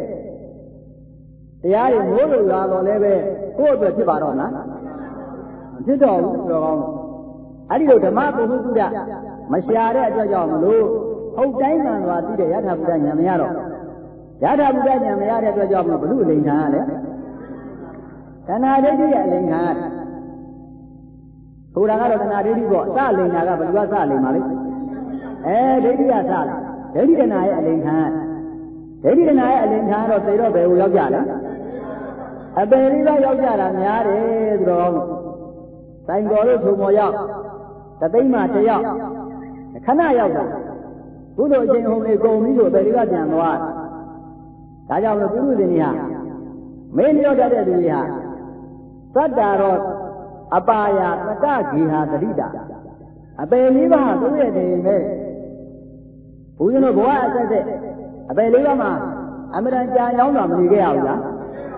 တရားတွေမိုးလို့ရွာတော့လည်းပဲကိုယ့်အတွက်ဖြစ်ပါတော့လားမဖြစ်တော့ဘူးဆိုတော့အဲ့ဒီလိုဓမ္မပုထုသုဒ္ဓမရှာတဲ့အတွက်ကြောင့်မလို့ဟဟုတ်တိုင်းမှန်သွားသိတဲ့ယထာဘုဒ္ဓဉာဏ်မရတော့ယထာဘုဒ္ဓဉာဏ်မရတဲ့အတွက်ကြောင့်ဘုလူအလိန်ခံရတယ်တဏှာဒိဋ္ဌိရဲ့အလိန်ခံရတယ်ဘုရားကတော့တဏှာဒိဋ္ဌိပေါ့စအလိန်တာကဘယ်သူကစအလိန်ပါလိမ့်ဒိဋ္ဌိကစတယ်ဒိဋ္ဌိတဏှာရဲ့အလိန်ခံဒိဋ္ဌိတဏှာရဲ့အလိန်ခံတော့သိတော့ဘယ်ကိုရောက်ကြလဲအပယ်လေးပါးရောက်ကြတာများတယ်ဆိုတော့ဆိုင်တော်လို့ချုံပေါ်ရောက်တသိန်းမှတစ်ယောက်ခဏရောက်တာကုသိုလ်အချိန်ဟုန်လေးကုန်ပြီဆိုအပယ်လေးပါးပြန်သွားဒါကြောင့်လို့ပုရုဇဉ်ကြီးဟာမင်းပြောတတ်တဲ့သူကြီးဟာသတ္တာရောအပါယသတ္တဂေဟာတတိတာအပယ်လေးပါးသူ့ရဲ့တည်းပဲဘုရားတို့ဘဝအဆက်ဆက်အပယ်လေးပါးမှာအမှန်တန်ကြာရောက်တော့မနေခဲ့ရဘူးလား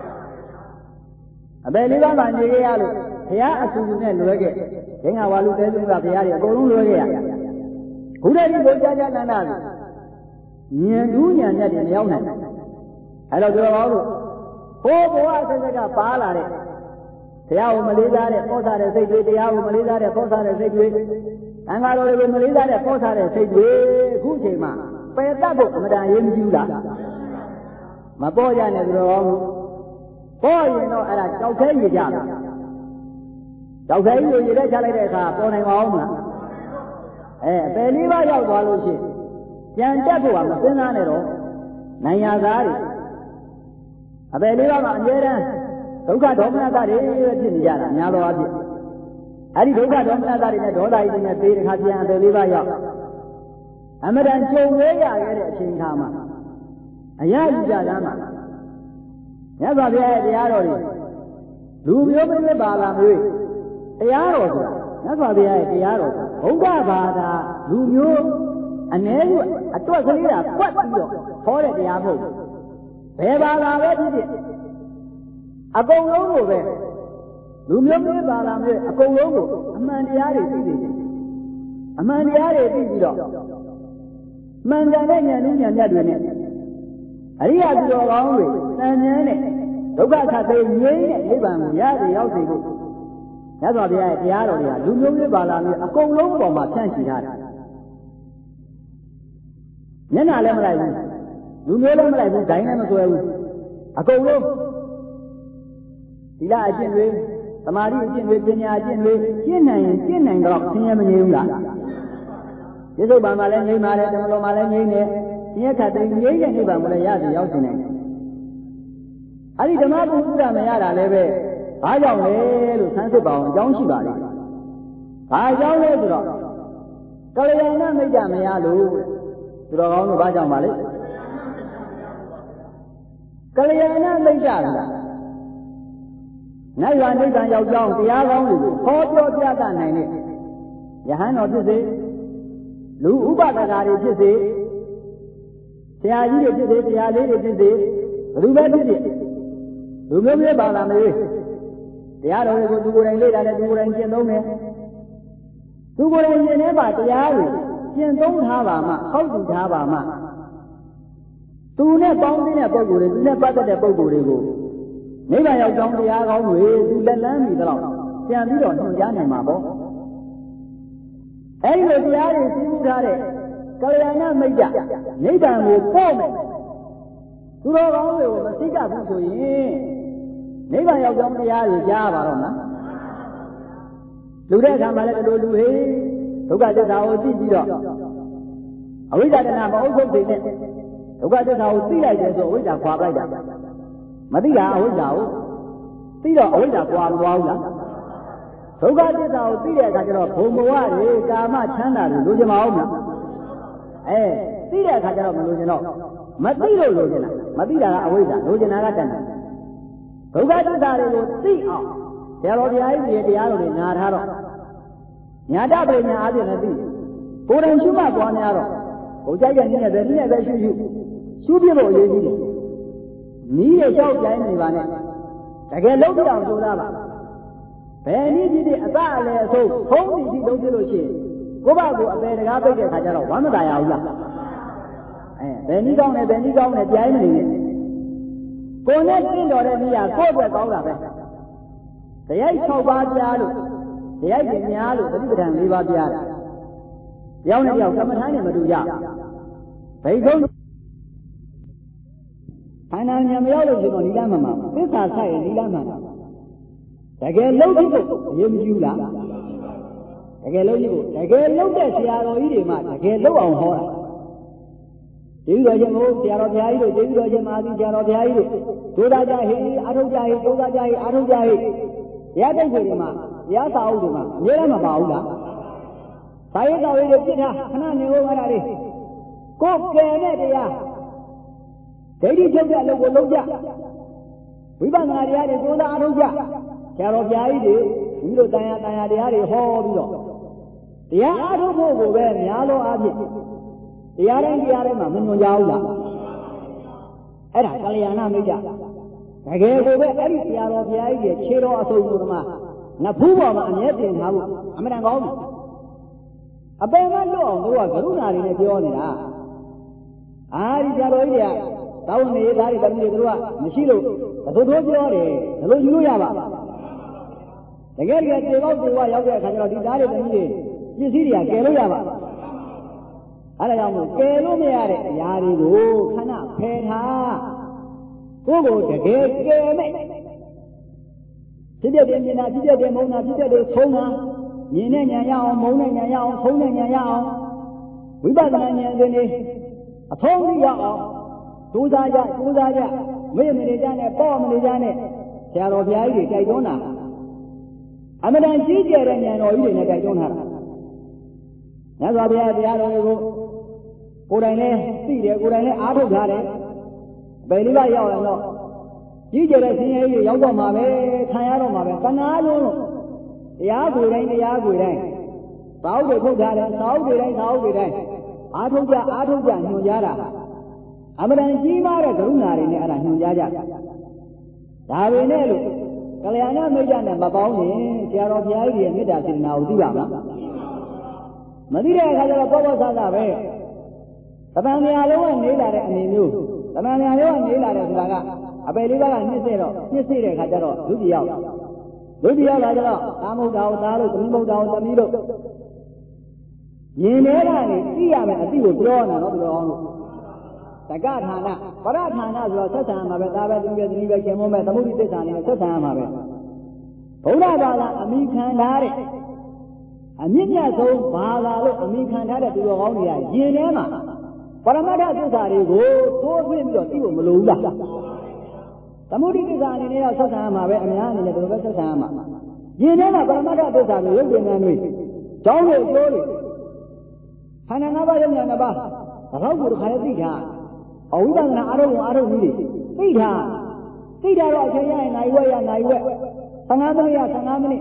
အပယ်လေးပါးမှာနေခဲ့ရလို့ဘုရားအဆူနဲ့လွဲခဲ့ဒိင်္ဂဝါလူတဲစုကဘုရားတွေအကုန်လုံးလွဲခဲ့ရဘုရားကြီးကိုကြားကြားနန္ဒပြီဉာဏ်တူးဉာဏ်နဲ့တည်းမရောက်နိုင်အဲ့တော့ကျွန်တော်တို့ဘိုးဘဝအဆက်ဆက်ကပါလာတဲ့တရားကိုမလေးစားတဲ့ပောထားတဲ့စိတ်တွေတရားကိုမလေးစားတဲ့ပောထားတဲ့စိတ်တွေသံဃာတော်တွေကိုမလေးစားတဲ့ပောထားတဲ့စိတ်တွေအခုချိန်မှာပယ်တတ်ဖို့အမှန်တရားရေးမကြည့်ဘူးလားမပေါ်ရနဲ့သူတော်ပေါ်ရင်တော့အဲ့ဒါကြောက်ခဲရကြတယ်ကြောက်ခဲကြီးကိုရေထဲချလိုက်တဲ့အခါပေါ်နိုင်ပါအောင်မလားအပယ်လေးပါးရောက်သွားလို့ရှိရင်ကြံတက်ဖို့ကမစင်းစားနဲ့တော့နိုင်ရသားတွေအပယ်လေးပါးမှာအမြဲတမ်းဒုက္ခဒေါမနတာတွေဖြစ်နေကြတာများသောအားဖြင့်အဲ့ဒီဒုက္ခဒေါမနတာတွေနဲ့ဒေါသကြီးတွေနဲ့သေးတခါပြန်အပယ်လေးပါးရောက်အမှန်တန်ကြုံဝဲရခဲ့တဲ့အချိန်ခါမှာအရာယူကြတာမှာမြတ်စွာဘုရားရဲ့တရားတော်တွေလူမျိုးမင်းပါလာမျိုးတရားတော်ဆိုတာမြတ်စွာဘုရားရဲ့တရားတော်ဘုရားဘာသာလူမျိုးအ ਨੇ စုအတွက်ကလေးတာကွက်ပြီးတော့ဟောတဲ့တရားမဟုတ်ဘူးဘယ်ဘာသာပဲဖြစ်ဖြစ်အကုန်လုံးကိုပဲလူမျိုးမျိုးပါလာမျိုးအကုန်လုံးကိုအမှန်တရားတွေသိသိတယ်အမှန်တရားတွေသိပြီးတော့မှန်ကန်တဲ့ဉာဏ်ဉာဏ်မြတ်တွေနဲ့အရိယသူတော်ကောင်းတွေတန်မြန်းတဲ့ဒုက္ခခတ်သိငြိမ်းတဲ့နိဗ္ဗာန်ကိုရတဲ့ရောက်စေဖို့မြတ်စွာဘုရားရဲ့တရားတော်တွေကလူမျိုးမျိုးပါလာမျိုးအကုန်လုံးပေါ်မှာဖြန့်ချီထားတယ်မျက်နှာလည်းမလိုက်ဘူးလူမျိုးလည်းမလိုက်ဘူးဒိုင်းလည်းမဆွဲဘူးအကုန်လုံးသီလအကျင့်တွေသမာဓိအကျင့်တွေပညာအကျင့်တွေကျင့်နိုင်ရင်ကျင့်နိုင်တော့ဆင်းရဲမငြိမ်းဘူးလားဒီသုတ်ပါမှာလည်းငြိမ်းပါလေတမလို့မှာလည်းငြိမ်းတယ်ဆင်းရဲခတ်တဲ့ငြိမ်းတဲ့နိဗ္ဗာန်ကိုလည်းရစီရောက်နေတယ်အဲ့ဒီဓမ္မပုဒ်ကမရတာလည်းပဲဘာကြောင့်လဲလို့ဆန်းစစ်ပါအောင်အကြောင်းရှိပါလိမ့်ဘာကြောင့်လဲဆိုတော့ကလျာဏမိတ်္တမရလို့သူတော်ကောင်းတို့ဘာကြောင့်ပါလဲကလျာဏမိတ်္တလားနိုင်ရနိဗ္ဗာန်ရောက်ကြောင်းတရားကောင်းတွေကိုခေါ်ပြောပြသနိုင်တဲ့ယဟန်တော်ဖြစ်စေလူဥပဒကာတွေဖြစ်စေဆရာကြီးတွေဖြစ်စေဆရာလေးတွေဖြစ်စေဘယ်သူပဲဖြစ်ဖြစ်လူမျိုးမျိုးပါလာမေးတရားတော်တွေကိုသူကိုယ်တိုင်လေ့လာတယ်သူကိုယ်တိုင်ကျင့်သုံးတယ်သူကိုယ်တိုင်ကျင့်နေပါတရားတွေကျင့်သုံးထားပါမှဟောက်တည်ထားပါမှသူနဲ့ပေါင်းတဲ့ပုဂ္ဂိုလ်တွေသူနဲ့ပတ်သက်တဲ့ပုဂ္ဂိုလ်တွေကိုနိဗ္ဗာန်ရောက်ကြောင်းတရားကောင်းတွေသူလက်လန်းပြီးတော့ပြန်ပြီးတော့ညွှန်ကြားနိုင်မှာပေါ့အဲဒီလိုတရားတွေသိမှုထားတဲ့ကလျာဏမိတ်္တနိဗ္ဗာန်ကိုပို့မယ်သူတော်ကောင်းတွေကိုမသိကြဘူးဆိုရင်နိဗ္ဗာန်ရောက်ကြောင်းတရားတွေကြားပါတော့မလားလူတဲ့အခါမှာလည်းဒီလိုလူဟေးဒုက္ခသစ္စာကိုသိပြီးတော့အဝိဇ္ဇာတဏမအုပ်ချုပ်တဲ့ဒုက္ခသစ္စာကိုသိလိုက်တယ်ဆိုအဝိဇ္ဇာခွာလိုက်တာမသိတာအဝိဇ္ဇာကိုသိတော့အဝိဇ္ဇာခွာမသွားဘူးလားဒုက္ခသစ္စာကိုသိတဲ့အခါကျတော့ဘုံဘဝတွေကာမချမ်းသာတွေလိုချင်မအောင်လားသိတဲ့အခါကျတော့မလိုချင်တော့မသိလို့လိုချင်တာမသိတာကအဝိဇ္ဇာလိုချင်တာကတဏှာဒုက္ခသစ္စာတွေကိုသိအောင်ဆရာတော်ဘုရားကြီးတရားတော်တွေညာထားတော့ညာတပညာအပြင်လည်းသိကိုယ်တိုင်ရှုမှတ်သွားများတော့ဘုရားကြီးကနည်းနဲ့ပဲရှုပြဖို့အရေးကြီးတယ်နီးရလျှောက်ပြိုင်းနေပါနဲ့တကယ်လုံးပြအောင်ကြိုးစားပါဘယ်နည်းဖြစ်ဖြစ်အစအလယ်အဆုံးထုံးပြီးလုံးပြလို့ရှိရင်ကိုယ့်ဘာကိုအပေတကားပိတ်တဲ့ခါကျတော့ဝမ်းမသာရဘူးလားဘယ်နည်းကောင်းလဲပြိုင်းနေတယ်ကိုယ်နဲ့တင့်တော်တဲ့နေရာကိုယ့်အတွက်ကောင်းတာပဲတရား6ပါးပြားလို့တရားပညာလို့သတိပဋ္ဌာန်4ပါးပြားတယ်။ယောက်နဲ့ယောက်ကမ္မထာနဲ့မတူကြ။တဘိက္ခုခန္ဓာဉာဏ်မရောက်လို့ဆိုတော့ဒီလမ်းမှာသစ္စာဆိုင်ရင်ဒီလမ်းမှာတကယ်လုံးဖြစ်ဖို့အရေးမကြီးဘူးလားတကယ်လုံးကြီးကိုတကယ်လုံးတဲ့ဆရာတော်ကြီးတွေမှတကယ်လုံးအောင်ဟောတာကျေးဇူးတော်ရှင်ကိုဆရာတော်ဘုရားကြီးတို့ကျေးဇူးတော်ရှင်မာသီဆရာတော်ဘုရားကြီးတို့ဒုဒကြဟိအာထုတ်ကြဟိဒုဒကြဟိအာထုတ်ကြဟိတရားတိတ်တွေမှာတရားစာအုပ်တွေမှာအများလည်းမပါဘူးလားစာရေးတော်တွေပြစ်ထားခဏနေဦးအဲ့ဒါလေးကိုယ်ကယ်တဲ့တရားဒိဋ္ဌိချုပ်တဲ့အလုပ်ကိုလုပ်ကြဝိပဿနာတရားတွေကြိုးစားအားထုတ်ကြဆရာတော်ဘုရားကြီးတွေဒီလိုတန်ရာတရားတွေဟောပြီးတော့တရားအားထုတ်ဖို့ကိုပဲများသောအားဖြင့်တရားတိုင်းမှာမညွန်ကြဘူးလားအဲ့ဒါကလျာဏမိတ်ကြတကယ်ကိုပဲအဲ့ဒီဆရာတော်ဘုရားကြီးရဲ့ခြေတော်အဆုံးကိုမှနဖူးပေါ်မှာအမြဲတင်ထားဖို့အမှန်တန်ကောင်းတယ်အပင်မလွတ်အောင်တို့ကကရုဏာတွေနဲ့ပြောနေတာအာဒီဆရာတော်ကြီးတွေကသာဝနေသားတွေတမီးတွေတို့ကမရှိလို့သတို့ပြောတယ်ဒါလို့ယူလို့ရပါတကယ်တကယ်တေပေါက်တေဝရောက်တဲ့အခါကျတော့ဒီသားတွေတမီးတွေပစ္စည်းတွေကယ်လို့ရပါအဲ့ဒါကြောင့်မို့ကယ်လို့မရတဲ့အရာတွေကိုခဏဖယ်ထားကိုယ်ကိုတကယ်ကယ်မဲ့ဖြစ်တဲ့မြင်တာဖြစ်တဲ့မုန်းတာဖြစ်တဲ့ဆုံးတာမြင်တဲ့ဉာဏ်ရအောင်မုန်းတဲ့ဉာဏ်ရအောင်ဆုံးတဲ့ဉာဏ်ရအောင်ဝိပဿနာဉာဏ်စဉ်တွေအထုံးကြီးရအောင်ကြိုးစားကြမေ့မနေကြနဲ့ပေါ့မနေကြနဲ့ဆရာတော်ဘုရားကြီးတွေကြိုက်တွန်းတာအမှန်တန်ကြီးကျယ်တဲ့ဉာဏ်တော်ကြီးတွေနဲ့ကြိုက်တွန်းတာမြတ်စွာဘုရားတရားတော်တွေကိုကိုယ်တိုင်လည်းသိတယ်ကိုယ်တိုင်လည်းအားထုတ်ထားတယ်ဘယ်လေးပါရောက်ရင်တော့ကြီးကျယ်တဲ့ဆင်းရဲကြီးရောက်တော့မှာပဲခံရတော့မှာပဲတဏှာလုံးလို့တရားကိုယ်တိုင်းသာဝုတ်တွေထုတ်ထားတယ်သာဝုတ်တွေတိုင်းအားထုတ်ကြညွှန်ကြားတာအမှန်တန်ကြီးမားတဲ့ကရုဏာတွေနဲ့အဲ့ဒါညွှန်ကြားကြဒါပေမဲ့လို့ကလျာဏမိတ်္တနဲ့မပေါင်းရင်ဆရာတော်ဘုရားကြီးရဲ့မေတ္တာစေတနာကိုသိပါမလားမသိတဲ့အခါကျတော့ပေါ့ဆာပဲတပံများလုံးကနေလာတဲ့အနေမျိုးတပံများလုံးကနေလာတဲ့ဆိုတာကအပယ်လေးပါးကနှစ်စေတဲ့အခါကျတော့ဒုတိယရောက်လာကြတော့သာမုဒ္ဒါကိုသားလို့သမီးမုဒ္ဒါကိုသမီးလို့မြင်တဲ့ကနေသိရမယ်အသိကိုပြောနေတာနော်ပြောအောင်လို့တက္ကဌာနပရဌာနဆိုတော့ဆက်ဆံမှာပဲဒါပဲသူပဲသမီးပဲရှင်မုန်းပဲသမုဒိသစ္စာနဲ့ဆက်ဆံမှာပဲဘုရားဘာသာအမိခံထားတဲ့အမြင့်မြတ်ဆုံးဘာသာလို့အမိခံထားတဲ့သူတော်ကောင်းတွေကယင်ထဲမှာပရမတ္ထသစ္စာတွေကိုသိုးပြပြီးတော့သိဖို့မလိုဘူးလားသမုဒိသစ္စာအနေနဲ့တော့ဆက်ဆံမှာပဲအများအနေနဲ့ဒီလိုပဲဆက်ဆံမှာယင်ထဲမှာပရမတ္ထသစ္စာကိုရုပ်ဉာဏ်တွေကျောင်းတွေအကျိုးတွေခန္ဓာ၅ပါးရုပ်ဉာဏ်၅ပါးဒါတော့ကိုယ်တစ်ခါလေးသိထားအဝိပဿနာအားထုတ်နည်းတွေသိထားတော့အချိန်ရရင်နိုင်ဝက်15မိနစ်15မိနစ်တဏှာကြီး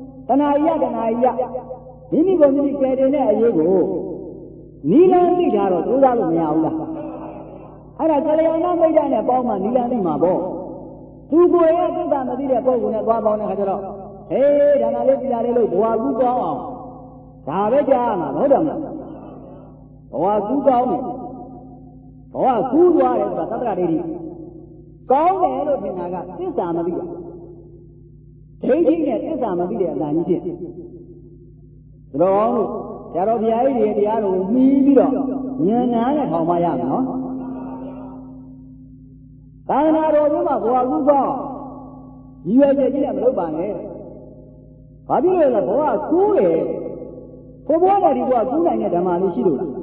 မိမိကိုမိမိကယ်တင်တဲ့အရေးကိုနီလန်းသိထားတော့ကြိုးစားလို့မရဘူးလားအဲ့ဒါကလျာဏမိတ်္တနဲ့ပေါင်းမှနီလန်းသိမှာပေါ့သူကိုယ်ရဲ့သစ္စာမသိတဲ့ပုဂ္ဂိုလ်နဲ့သွားပေါင်းတဲ့ခါကျတော့ဟေးဒါနာလေးပြလာလေးလို့ဘဝကူးကောင်းအောင်ဒါပဲကြားရမှာဟုတ်တယ်မလားဘဝကူးကောင်းတယ်ဘဝကူးသွားတယ်ဆိုတာသတ္တရဒိဋ္ဌိကောင်းတယ်လို့ထင်တာကသစ္စာမသိတာဒိဋ္ဌိနဲ့သစ္စာမသိတဲ့အတိုင်းဖြစ်ဒါတော့လို့ဆရာတော်ဘုရားကြီးရဲ့တရားတော်ကိုမှီးပြီးတော့ဉာဏ်နာနဲ့ထောင်မရမယ်နော်သာသနာတော်မှာဘဝကူးကောင်းရည်ရွယ်ချက်ကြီးနဲ့မလုပ်ပါနဲ့ဘာဖြစ်လို့လဲဘဝကူးတယ်ဘုရားနဲ့ဒီဘဝကူးနိုင်တဲ့ဓမ္မလေးရှိလို့လား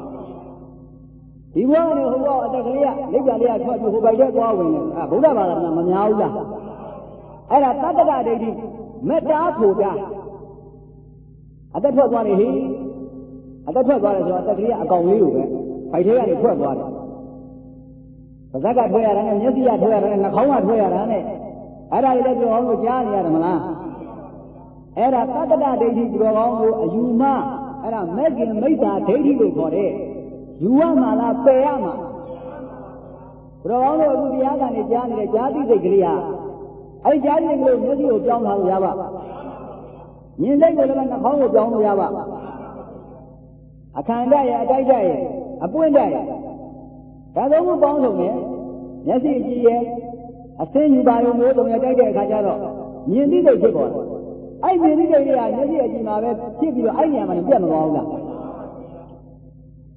ဒီဘဝနဲ့ဟိုဘဝအတက်ကလေးကလက်ကြလေးကထွက်ပြီးဟိုဘက်ထဲသွားဝင်တယ်ဗုဒ္ဓဘာသာကမများဘူးလားအဲ့ဒါတတ္တကဒိဋ္ဌိမေတ္တာဖို့တာအသက်ထွက်သွားတယ်ဟိအသက်ထွက်သွားတယ်ဆိုတော့အတက်ကလေးကအကောင်လေးကိုပဲဖိုက်ထဲကနေထွက်သွားတယ်ပါးစပ်ကထွက်ရတာနဲ့မျက်စိကထွက်ရတာနဲ့နှာခေါင်းကထွက်ရတာနဲ့အဲ့ဒါတွေလည်းပြောအောင်လို့ကြားနေရတယ်မလားအဲ့ဒါတတ္တကဒိဋ္ဌိပြောကောင်းကိုအယူမအဲ့ဒါမဲ့ခင်မိစ္ဆာဒိဋ္ဌိလို့ခေါ်တယ်ယူရမှာလားပယ်ရမှာဘုရားကောင်းတို့အခုတရားကနေကြားနေတဲ့ဈာတိစိတ်ကလေးဟာအဲ့ဈာတိစိတ်ကလေးမျက်စိကိုပြောင်းလာလို့ရပါမြင်စိတ်ကိုလည်းနှာခေါင်းကိုပြောင်းလို့ရပါအခန္ဓာရဲ့အတိုက်တိုက်ရဲ့အပွင့်တိုက်ရဲ့ဒါသုံးခုပေါင်းစုံနဲ့မျက်စိအကြည့်ရဲ့အသိဉာဏ်ပါရုံမျိုးတုံရတိုက်တဲ့အခါကျတော့မြင်သိစိတ်ဖြစ်ပေါ်တယ်အဲ့မြင်သိစိတ်လေးကမျက်စိအကြည့်မှာပဲဖြစ်ပြီးတော့အဲ့နေရာမှာပြတ်မသွားဘူးလား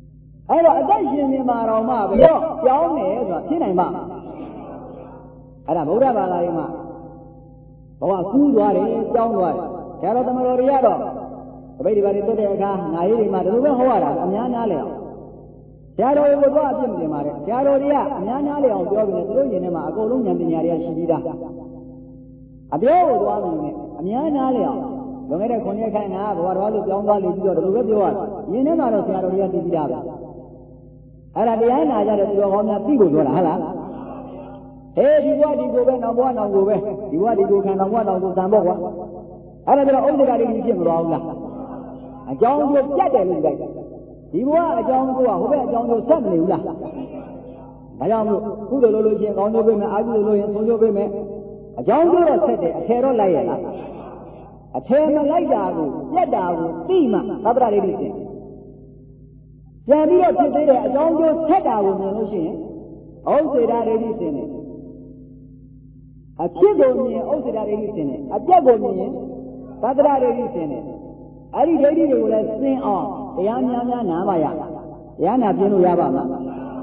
အဲ့တော့အသက်ရှင်နေမှာတော့မှပဲပြောင်းနေဆိုတာဖြစ်နိုင်မှာအဲ့ဒါဗုဒ္ဓဘာသာရေးမှာဘဝကူးသွားတယ်ကြောင်းသွားတယ်ဆရာတော်သမတော်တွေကတော့တပိတ်ဒီပါတွေတုတ်တဲ့အခါနာရီတွေမှာဒီလိုပဲဟောရတာအများများလေအောင်ဆရာတော်တွေကိုတော့အပြစ်မတင်ပါနဲ့ဆရာတော်တွေကအများများလေအောင်ပြောပြီးနေသူတို့ရင်ထဲမှာအကုန်လုံးဉာဏ်ပညာတွေကရှိပြီးသားအပြောကိုသွားမယ်နဲ့အများများလေအောင်လွန်ခဲ့တဲ့9ရက်ခန့်ကဘဝတော်လို့ပြောင်းသွားလေပြီးတော့ဒီလိုပဲပြောရတယ်ရင်ထဲမှာတော့ဆရာတော်တွေကသိပြီးသားပဲအဲ့ဒါတရားနာကြတဲ့သူတော်ကောင်းများသိဖို့ပြောတာဟုတ်လားဒီဘဝဒီကိုပဲနောက်ဘဝနောက်ကိုပဲဒီဘဝဒီကိုခံနောက်ဘဝနောက်ကိုသံပေါ့ကွာအဲ့ဒါကျတော့ဥစ္စာတွေဖြစ်မသွားဘူးလားအကြောင်းကျိုးပြတ်တယ်လို့ကြိုက်ဒီဘဝအကြောင်းကျိုးကဟိုဘက်အကြောင်းကျိုးဆက်မနေဘူးလားဒါကြောင့်မို့ကုသိုလ်လို့ရှိရင်ကောင်းကျိုးပေးမယ်အာကုသိုလ်လို့ရင်ဆုံးကျိုးပေးမယ်အကြောင်းကျိုးတော့ဆက်တယ်အထယ်တော့လိုက်ရလားအထယ်မလိုက်တာကိုပြတ်တာကိုသိမှသဗ္ဗရာဒိဋ္ဌိရှင်ပြန်ပြီးတော့ဖြစ်သေးတယ်အကြောင်းကျိုးဆက်တာကိုမြင်လို့ရှိရင်ဥစ္စေတာဒိဋ္ဌိရှင်နဲ့အဖြစ်ကိုမြင်ဥစ္စေတာဒိဋ္ဌိရှင်နဲ့အပြတ်ကိုမြင်သတ္တရဒိဋ္ဌိရှင်နဲ့အဲ့ဒီဒိဋ္ဌိတွေကိုလည်းသင်အောင်တရားများများနားပါရတရားနာပြင်းလို့ရပါမလား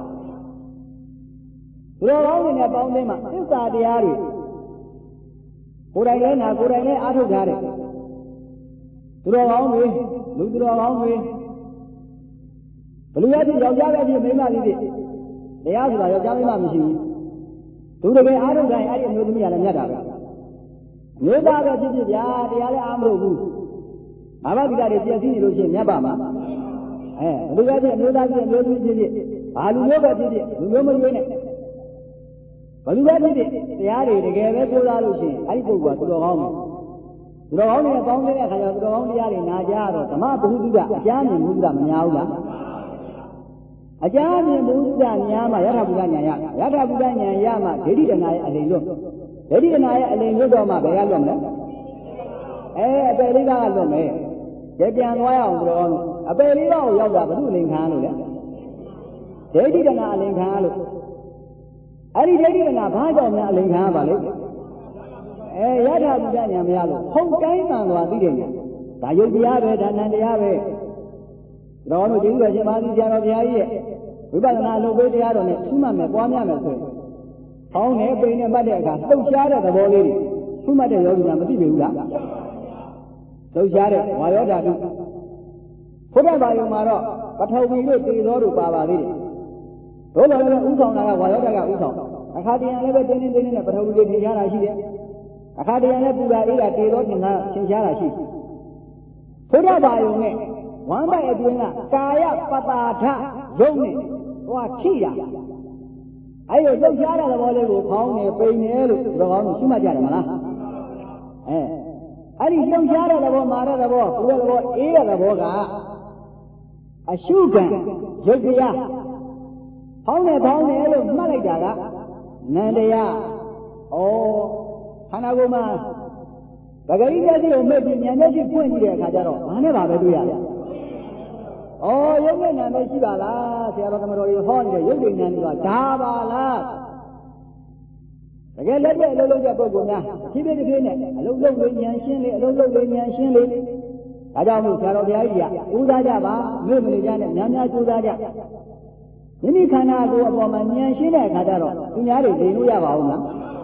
ဘုရားကောင်းတွေနဲ့ပေါင်းသိမှသစ္စာတရားတွေကိုယ်တိုင်လည်းနာကိုယ်တိုင်လည်းအားထုတ်ကြတယ်သူတော်ကောင်းတွေလူသူတော်ကောင်းတွေဘလူရဖြစ်ယောက်ျားပဲဖြစ်မိန်းမဖြစ်တရားဆိုတာယောက်ျားမိန်းမမရှိဘူးသူတကယ်အားထုတ်တိုင်းအဲ့ဒီအမျိုးသမီးကလည်းမြတ်တာပဲမျိုးသားပဲဖြစ်ဖြစ်ဗျာတရားလည်းအားမလို့ဘူးဘာဝတိကတွေပြည့်စည်နေလို့ရှိရင်မြတ်ပါမှာဘလူရဖြစ်အမျိုးသားဖြစ်အမျိုးသမီးဖြစ်ဖြစ်ဘာလူမျိုးပဲဖြစ်ဖြစ်လူမျိုးမရွေးနဲ့ဘလူပဲဖြစ်ဖြစ်တရားတွေတကယ်ပဲပို့လာလို့ရှိရင်အဲ့ဒီပုဂ္ဂိုလ်ကသူတော်ကောင်းတယ်သူတော်ကောင်းတွေပေါင်းတဲ့အခါကျတော့သူတော်ကောင်းတရားတွေနာကြတော့ဓမ္မဘုဟုတုကအကျမ်းမြင်ဘုဟုတုမများဘူးလားအကျမ်းမြင်ဘုဟုတုများမှယထာဘုဒ္ဓဉာဏ်ရယထာဘုဒ္ဓဉာဏ်ရမှဒိဋ္ဌိတဏရဲ့အလိမ်လွတ်ဒိဋ္ဌိတဏရဲ့အလိမ်လွတ်တော့မှဘယ်ကလွတ်မလဲအပယ်လေးကလွတ်မယ်ကြပြန်သွားရအောင်သူတော်ကောင်းတို့အပယ်လေးကိုရောက်တာဘုသူ့အလိမ်ခံလို့လေဒိဋ္ဌိတဏအလိမ်ခံလို့အဲ့ဒီဒိဋ္ဌိတဏဘာကြောင့်များအလိမ်ခံရပါလဲယထာဘုဒ္ဓဉာဏ်မရလို့ဟုတ်တိုင်းမှန်သွားသိတယ်ညာဒါယုတ်တရားပဲဒါနံတရားပဲတော်တို့ကျေးဇူးတော်ရှင်ပါဠိဆရာတော်ဘုရားကြီးရဲ့ဝိပဿနာအလုပ်ပေးတရားတော်နဲ့ရှုမှတ်မယ်ပွားများမယ်ဆိုရင်ဟောင်းနဲ့ပိန်နဲ့မှတ်တဲ့အခါလှုပ်ရှားတဲ့သဘောလေးတွေရှုမှတ်တဲ့ယောဂီကမသိပေဘူးလားလှုပ်ရှားတဲ့ဝါယောဓာတုဘုရားဘာယုံမှာတော့ပထဝီတို့တေသောတို့ပါပါသေးတယ်တို့လည်းဥဆောင်တာကဝါယောဓာကဥဆောင်အခါတရံလည်းပဲတင်းတင်းနဲ့ပထဝီတွေထင်ရှားတာရှိတယ်အခါတရံလည်းပူတာအေးတာတေသောထင်ရှားတာရှိဘုရားဘာယုံနဲ့ဝမ်းပိုက်အတွင်းကကာယပတာထရုပ်နဲ့ဟောထိတာအဲ့ဒီလှုပ်ရှားတဲ့သဘောလေးကိုဖောင်းနေပိန်နေလို့ဒီကောင်ကိုရှုမှတ်ကြတယ်မလားအဲ့ဒီလှုပ်ရှားတဲ့သဘောမာတဲ့သဘောပူတဲ့သဘောအေးတဲ့သဘောကအရှုခံရုပ်တရားဖောင်းနေလို့မှတ်လိုက်တာကနန္တရားခန္ဓာကိုယ်မှာပဂရိမျက်စိကိုမဲ့ပြီးဉာဏ်မျက်စိဖွင့်ကြည့်တဲ့အခါကျတော့ဘာနဲ့ပါပဲတွေ့ရလဲရုပ်နဲ့နာပဲရှိပါလားဆရာတော်သမတော်တွေဟောနေတဲ့ရုပ်တွေနာတွေကဒါပါလားတကယ်လက်တဲ့အလုံးလုံးတဲ့ပုဂ္ဂိုလ်များဖြည်းဖြည်းနဲ့အလုံးလုံးလေးဉာဏ်ရှင်းလေအလုံးလုံးလေးဉာဏ်ရှင်းလေဒါကြောင့်မို့ဆရာတော်ဘုရားကြီးကဥစားကြပါမြို့မနေကြနဲ့များများကြိုးစားကြမိမိခန္ဓာကိုယ်အပေါ်မှာဉာဏ်ရှင်းတဲ့အခါကျတော့သူများတွေသိလို့ရပါဦးလား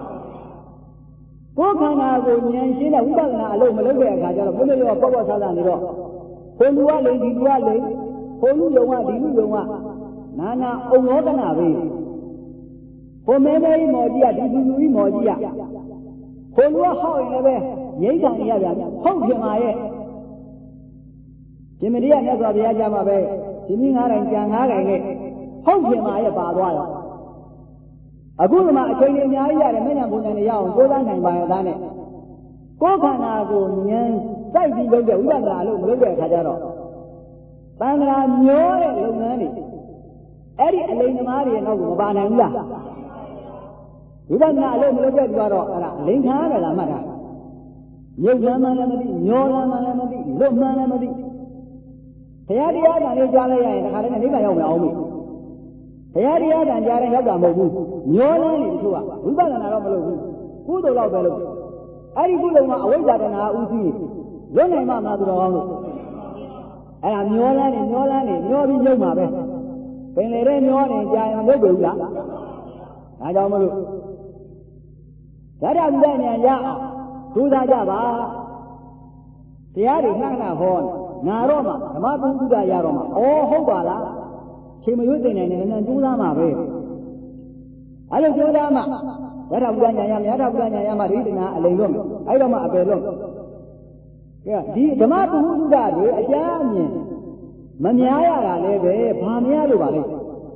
ကိုယ်ခန္ဓာကိုဉာဏ်ရှင်းတဲ့ဝိပဿနာအလုပ်မလုပ်တဲ့အခါကျတော့ဘုရားရောပေါ့ပေါ့ဆားဆာနေတော့ဘုံလူကလိန်ဒီလူကလိန်ဘုံလူယုံကဒီလူယုံကနာနာအုံရောကနာပဲဘုံမဲမဲကြီးမော်ကြီးကဒီလူလူကြီးမော်ကြီးကဘုံလူကဟောက်ရင်လည်းပဲငိမ့်ခံရကြတယ်ဟုတ်ခင်ပါရဲ့ဒီမတိယမြတ်စွာဘုရားကြားမှာပဲဒီနည်း9တိုင်းကြံ9တိုင်းနဲ့ဟုတ်ခင်ပါရဲ့ပါသွားတော့အခုဒီမှာအချိန်ကြီးအများကြီးရတယ်မဉ္ဇဉ်ဘုံဉာဏ်တွေရအောင်ကြိုးစားနိုင်ပါရဲ့သားနဲ့ကိုယ်ခန္ဓာကိုဉာဏ်စိုက်ပြီးလုပ်တဲ့ဝိပဿနာလို့မလုပ်တဲ့အခါကျတော့သံဃာမျောတဲ့လုပ်ငန်းတွေအဲ့ဒီအလိမ်သမားတွေနောက်ကိုမပါနိုင်ဘူးလားဝိပဿနာအလုပ်မလုပ်တဲ့သူကတော့အဲ့ဒါအလိမ်ခံရတာမှတ်တာမြုပ်လမ်းမှလည်းမသိမျောလမ်းမှလည်းမသိလွတ်မှလည်းမသိဘုရားတရားတန်လေးကြားလိုက်ရရင်တခါတည်းနိဗ္ဗာန်ရောက်မယ်အောင်မေ့ဘုရားတရားတန်ကြားရင်ရောက်တာမဟုတ်ဘူးမျောလမ်းနေတချို့ကဝိပဿနာတော့မလုပ်ဘူးကုသိုလ်တော့ပဲလုပ်အဲ့ဒီကုသိုလ်မှာအဝိဇ္ဇာတဏှာဥသိလွတ်နိုင်မှမလားသူတော်ကောင်းလို့အဲ့ဒါမျောလန်းနေမျောပြီးရုပ်မှာပဲเป็นเลยได้ย้อนเนี่ยใจมันไม่ดุละอาจารย์มาดูแล้วทำได้เนี่ยยากดูได้จ้าบ้าเสียดีข้างหน้าพอนนาโรมาธรรมะปุถุดายาโรมาโอ้ဟုတ်ပါလားချိန်မရွေးသိနေတယ်နဲ့ကျူးသားမှာပဲအဲ့လိုကျူးသားမှာရထဘုရားညာယမရထဘုရားညာယမဒိဋ္ဌနာအလိမ်လို့အဲ့တော့မှအပယ်လို့ကဲဒီဓမ္မပုထုဒတွေအကြအမြင်မများရတာလည်းပဲဘာများလို့ပါလဲ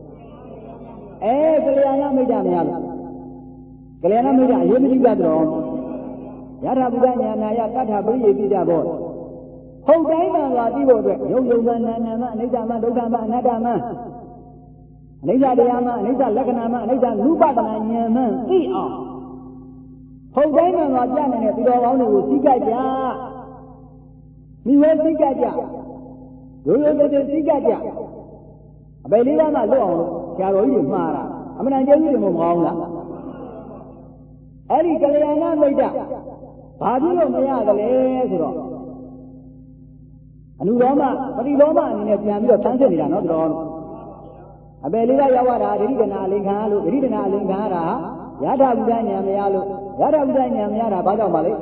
ကလျာဏမိတ်္တများလို့ကလျာဏမိတ်္တအရေးမကြီးပါတော့ရထဘုရားညာနာယကထပရိယေတိကြဘောဟုတ်တိုင်းမှသာသိဖို့အတွက်ယုံယုံမှနာနာမှအနိစ္စမှဒုက္ခမှအနတ္တမှအနိစ္စတရားမှအနိစ္စလက္ခဏာမှအနိစ္စနုပဒနာဉာဏ်မှသိအောင်ဟုတ်တိုင်းမှသာပြနေတဲ့ဒီတော်ကောင်းတွေကိုသိကြကြမိဝဲသိကြကြရိုးရိုးသေးသေးသိကြကြအပေလေးပါးမှလွတ်အောင်ဆရာတော်ကြီးတွေမှားတာအမှန်တန်ကျေးဇူးတွေမကောင်းလားအဲ့ဒီကလျာဏမိတ်္တဘာဖြစ်လို့မရကြလဲဆိုတော့အနုရောမပရိလောမအနေနဲ့ပြန်ပြီးတော့ဆန်းစစ်နေတာနော်ဒီတော့အပေလေးကရောက်လာတာဒိဋ္ဌိကနာအလင်ခံရလို့ဒိဋ္ဌိကနာအလင်ခံရတာယထာဘုဒ္ဓဉာဏ်မရလို့ယထာဘုဒ္ဓဉာဏ်မရတာဘာကြောင့်ပါလဲ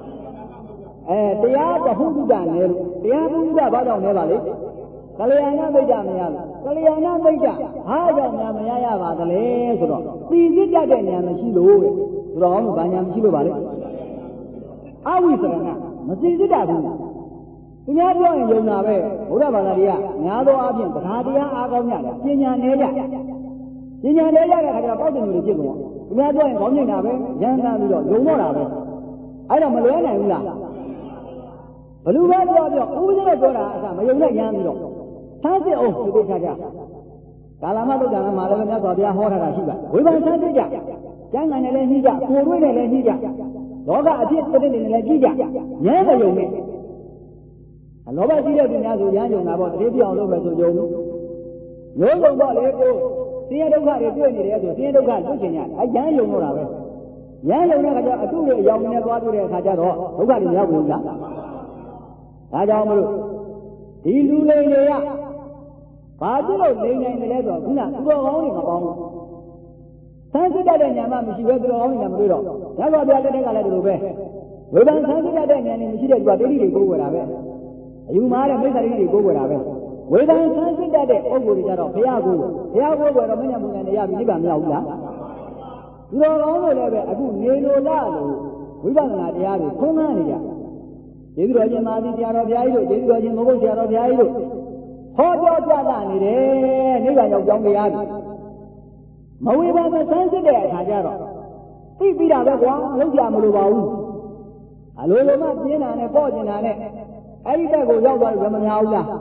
တရားပဟုဒ္ဒနဲ့လို့တရားပုဒ္ဒဘာကြောင့်လဲပါလဲကလျာဏမိတ်္တမရလို့ကလျာဏမိတ်္တဘာကြောင့်များမရရပါသလဲဆိုတော့သိစိတ်တတ်တဲ့ဉာဏ်မရှိလို့တဲ့ဒီတော့ဘာဉာဏ်မရှိလို့ပါလဲအဝိသရဏမသိစိတ်တတ်ဘူးသူများပြောရင်ယုံတာပဲဘုရားဘာသာတရားများသောအားဖြင့်တရားတရားအားကောင်းကြတယ်ပညာနည်းကြပညာနည်းကြတဲ့ခါကျတော့ပေါက်တယ်လို့ဖြစ်ကုန်သူများပြောရင်ခေါင်းငိမ့်တာပဲရမ်းသမ်းပြီးတော့ယုံတော့တာပဲအဲ့တော့မလွဲနိုင်ဘူးလားဘလူပဲပြောဥပဒေနဲ့ပြောတာအစမယုံနဲ့ရမ်းပြီးတော့ဆန်းစစ်အောင်ဒီကိစ္စကြကာလမသုတ်တံမှာလည်းမြတ်စွာဘုရားဟောထားတာရှိပါဝိပဿနာဆန်းစစ်ကြကျမ်းဂန်နဲ့လည်းညှိကြကိုယ်တွေနဲ့လည်းညှိကြလောကအဖြစ်တစ်တစ်နဲ့လည်းကြည့်ကြဉာဏ်မယုံနဲ့လောဘရှိတဲ့သူများဆိုရမ်းကြုံတာပေါ့တတိပြောင်းလို့ပဲဆိုကြုံလို့မျိုးစုံတော့လေကိုဆင်းရဲဒုက္ခတွေတွေ့နေတယ်ဆိုဆင်းရဲဒုက္ခလွတ်ချင်ကြအဲရမ်းယုံတော့တာပဲရမ်းယုံတဲ့အခါကျအတုတွေအယောင်နဲ့သွားတွေ့တဲ့အခါကျတော့ဒုက္ခတွေရောက်ဘူးလားဒါကြောင့်မလို့ဒီလူလိမ်တွေကဘာဖြစ်လို့လိမ်နိုင်တယ်လဲဆိုတော့ခုနသူတော်ကောင်းတွေမပေါင်းဘူးဆန်းစစ်တတ်တဲ့ဉာဏ်မှမရှိဘဲသူတော်ကောင်းတွေလည်းမတွေ့တော့ရသော်ဘုရားလက်ထက်ကလည်းဒီလိုပဲဝိပဿနာဆန်းစစ်တတ်တဲ့ဉာဏ်နဲ့မရှိတဲ့သူကဒိဋ္ဌိတွေကိုယ်ဝယ်တာပဲအယူမှားတဲ့မိစ္ဆာဒိဋ္ဌိတွေကိုယ်ဝယ်တာပဲဝေဒနာဆန်းစစ်တတ်တဲ့ပုဂ္ဂိုလ်တွေကြတော့ဘုရားကိုယ်ဝယ်တော့မညံ့မှုနဲ့ရပြီနိဗ္ဗာန်မရောက်ဘူးလားသူတော်ကောင်းတွေလည်းပဲအခုနေလိုလားလို့ဝိပဿနာတရားတွေထုံးကားနေကြကျေးဇူးတော်ရှင်မာသီဆရာတော်ဘုရားကြီးတို့ကျေးဇူးတော်ရှင်မဟုတ်ဆရာတော်ဘုရားကြီးတို့ဟောပြောပြတာနေတယ်နိဗ္ဗာန်ရောက်ကြောင်းတရားတွေမဝေဘာမဆန်းစစ်တဲ့အခါကျတော့သိပြီးတာပဲကွာလုံးကြမလို့ပါဘူးအလိုလိုမှပြင်းတာနဲ့ပေါ့ကျင်တာနဲ့အဲ့ဒီတက်ကိုရောက်သွားရင်မများဘူးလား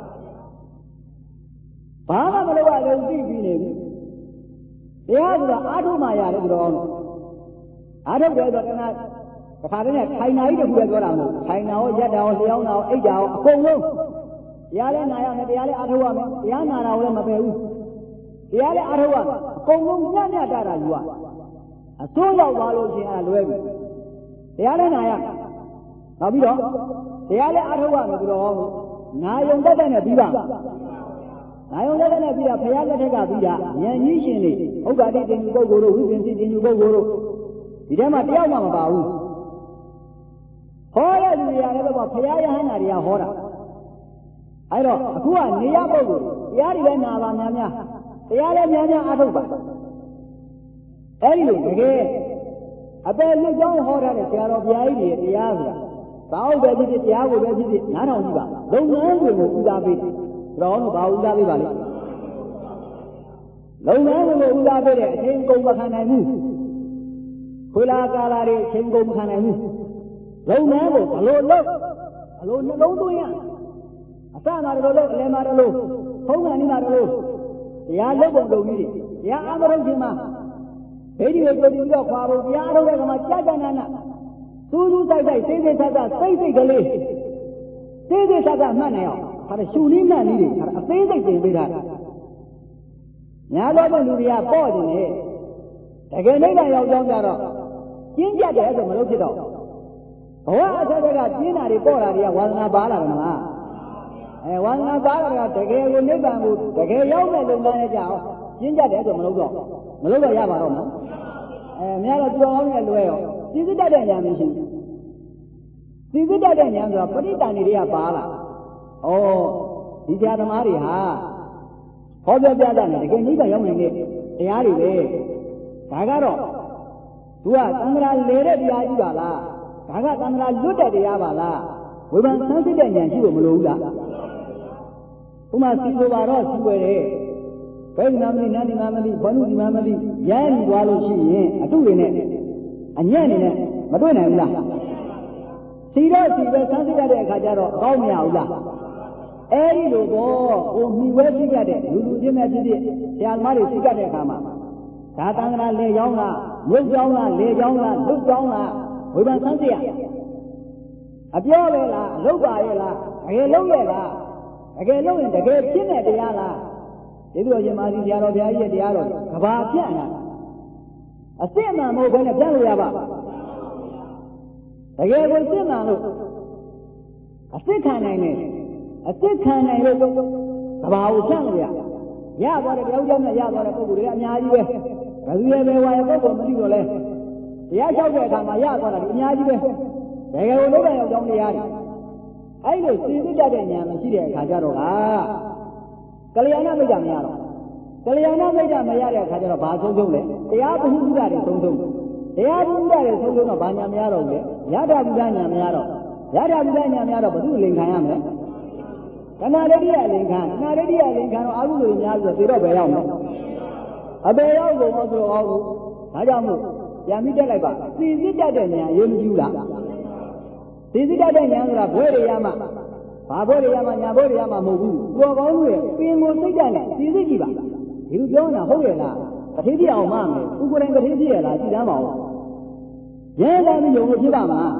ဘာမှမလုပ်ရလို့သိပြီးနေပြီတရားဆိုတာအာထုမှရတယ်ဆိုတော့အာထုတယ်ဆိုတော့တစ်ခါတည်းနဲ့ခိုင်နာကြီးတခုပဲပြောတာမဟုတ်ခိုင်နာရောရက်တာရောလျှောင်းတာရောအိတ်တာရောအကုန်လုံးတရားလည်းနာရမယ်တရားလည်းအာထုရမယ်တရားနာတာကိုလည်းမပယ်ဘူးတရားလည်းအာထုရမယ်အကုန်လုံးညံ့ညံ့တာယူရအစိုးရောက်သွားလို့ရှင်အဲ့လွဲပြီတရားလည်းနာရနောက်ပြီးတော့တရားလည်းအာထုရမယ်ဆိုတော့နာယုံတတ်တဲ့နဲ့ပြီးပါနာယုံတတ်တဲ့နဲ့ပြီးတာဘုရားလက်ထက်ကပြီးတာဉာဏ်ကြီးရှင်တွေဥက္ကဋ္ဌတင်ယူပုဂ္ဂိုလ်တို့ဝိပင်စီတင်ယူပုဂ္ဂိုလ်တို့ဒီထဲမှာတယောက်မှမပါဘူးဟောတဲ့လူတွေကလည်းတော့ဘုရားယဟန္တာတွေကဟောတာအဲ့တော့အခုကနေရပုဂ္ဂိုလ်တရားတွေလည်းနာပါများများတရားလည်းများများအားထုတ်ပါအဲ့ဒီလိုတကယ်အပယ်လွတ်ကြောင်းဟောထားတဲ့ဆရာတော်ဘုရားကြီးတွေတရားဆိုတာသာဝတ္တဖြစ်ဖြစ်တရားကိုပဲဖြစ်ဖြစ်နားထောင်ကြည့်ပါလုပ်ငန်းတွေကိုဥစားပေးတော်တို့ဘာဥစားပေးပါလဲလုပ်ငန်းတွေကိုဥစားပေးတဲ့အချိန်ကုန်မခံနိုင်ဘူးခွေလာကာလာတွေအချိန်ကုန်မခံနိုင်ဘူးလုပ်ငန်းကိုဘလို့လုပ်ဘလို့နှလုံးသွင်းရအစမှာတလို့လုပ်အလယ်မှာတလို့ဖုံးကန်နေမှာတလို့တရားလုပ်ပုံလုပ်ကြီးတွေတရားအမရုံချင်းမှာဒိဋ္ဌိကိုပြပြီးတော့ခွာဖို့တရားအထုတ်တဲ့ကမှာကြာကြာနာနာစူးစူးတိုက်တိုက်စိတ်စိတ်ဆဆစိတ်စိတ်ကလေးစိတ်စိတ်ဆဆမှတ်နိုင်အောင်ဒါရှူနည်းမှတ်နည်းတွေအသေးစိတ်သင်ပေးတာညာတော့တဲ့လူတွေကပေါ့နေတယ်တကယ်နိဗ္ဗာန်ရောက်ကြောင်းကြတော့ကျင်းကြတယ်ဆိုမလို့ဖြစ်တော့ဘဝအဆက်ဆက်ကကျင်းတာတွေပေါ့တာတွေကဝါသနာပါလာတယ်မလားဝန္ဒနာပါကတကယ်ကိုနိဗ္ဗာန်ကိုတကယ်ရောက်မဲ့လုပ်ငန်းနဲ့ကြအောင်ကျင့်ကြတယ်ဆိုမလုပ်တော့ရပါတော့နော်များတော့ကြောင်းနဲ့လွဲရောသိစိတတ်တဲ့ဉာဏ်မရှိဘူးသိစိတတ်တဲ့ဉာဏ်ဆိုတာပဋိတန်တွေကပါလာဒီတရားသမားတွေဟာဟောပြောပြတာနဲ့တကယ်နိဗ္ဗာန်ရောက်နိုင်တဲ့တရားတွေပဲဒါကတော့သူကသံဃာလေတဲ့တရားကြီးပါလားဒါကသံဃာလွတ်တဲ့တရားပါလားဝိပဿနာသိတဲ့ဉာဏ်ရှိဖို့မလိုဘူးလားဥမာစီကိုပါတော့စီွယ်တယ်ဘယ်နာမည်နာဒီနာမည်ဘာလို့ဒီနာမည်ရမ်းပြီးသွားလို့ရှိရင်အတုတွေနဲ့အညံ့နေနဲ့မတွေ့နိုင်ဘူးလားစီတော့စီပဲစမ်းစစ်ရတဲ့အခါကျတော့အကောင်းမရဘူးလားအဲဒီလိုတော့ဟိုမိဝဲသိရတဲ့လူချင်းမဲ့ဖြစ်ဆရာသမားတွေသိရတဲ့အခါမှာဒါသံဃာလေကြောင်းလားမြုပ်ကြောင်းလားလေကြောင်းလားလွတ်ကြောင်းလားဝိပဿနာစမ်းစစ်ရအပြောပဲလားအလုပ်ပါရဲ့လားတကယ်လုပ်ရဲ့လားတကယ်လုပ်ရင်တကယ်ဖြစ်တဲ့တရားလားဒီလိုရှင်မာသီဆရာတော်ဘုရားကြီးရဲ့တရားတော်ကဘာဖြန့်တာအစစ်မှန်မဟုတ်ဘဲနဲ့ဖြန့်လို့ရပါတကယ်ကိုစစ်မှန်လို့အစစ်ခံနိုင်တယ်အစစ်ခံနိုင်လို့ကဘာကိုဖြန့်လို့ရသွားတယ်ပြောင်းကြောင်းနဲ့ရသွားတဲ့ပုဂ္ဂိုလ်တွေအများကြီးပဲဘယ်သူရဲ့ဘယ်ဝါရဲ့ပုဂ္ဂိုလ်မသိတော့လဲတရားလျှောက်တဲ့အခါမှာရသွားတာဒီအများကြီးပဲတကယ်ကိုလုံးဝရောက်ကြောင်းတရားတွေအဲ့လိုသိသိတတ်တဲ့ဉာဏ်မရှိတဲ့အခါကျတော့ကလျာဏမိတ်တာမရတော့ကလျာဏမိတ်တာမရတဲ့အခါကျတော့ဘာဆုံးဆုံးလဲတရားပုဟုဒ္ဓတွေဆုံးဆုံးတရားပုဟုဒ္ဓတွေဆုံးဆုံးတော့ဘာညာမရတော့ဘူးလေယထာဘုဒ္ဓညာမရတော့ယထာဘုဒ္ဓညာမရတော့ဘုသူလိန်ခံရမယ်ကနာရတိယလိန်ခံကနာရတိယလိန်ခံတော့အာဟုလိုများပြီးတော့သေတော့ဘယ်ရောက်မလဲအပေရောက်ကုန်တော့ဆိုတော့ဟုတ်ဒါကြောင့်မို့ပြန်ပြီးတက်လိုက်ပါသိသိတတ်တဲ့ဉာဏ်အရေးမကြီးဘူးလားသိသိတတ်တဲ့ဉာဏ်ဆိုတာဘွဲတွေရမှဘာဘွဲတွေရမှညာဘွဲတွေရမှမဟုတ်ဘူးတော်ကောင်းလို့ရပင်ကိုစိတ်ကြနဲ့သိသိကြည့်ပါဒီလိုပြောနေတာဟုတ်ရဲ့လားတတိပြအောင်မမယ်ဥကိုယ်တိုင်တတိပြရလားကြည်တမ်းပါဦးရဲတယ်မယုံလို့ဖြစ်ပါမလား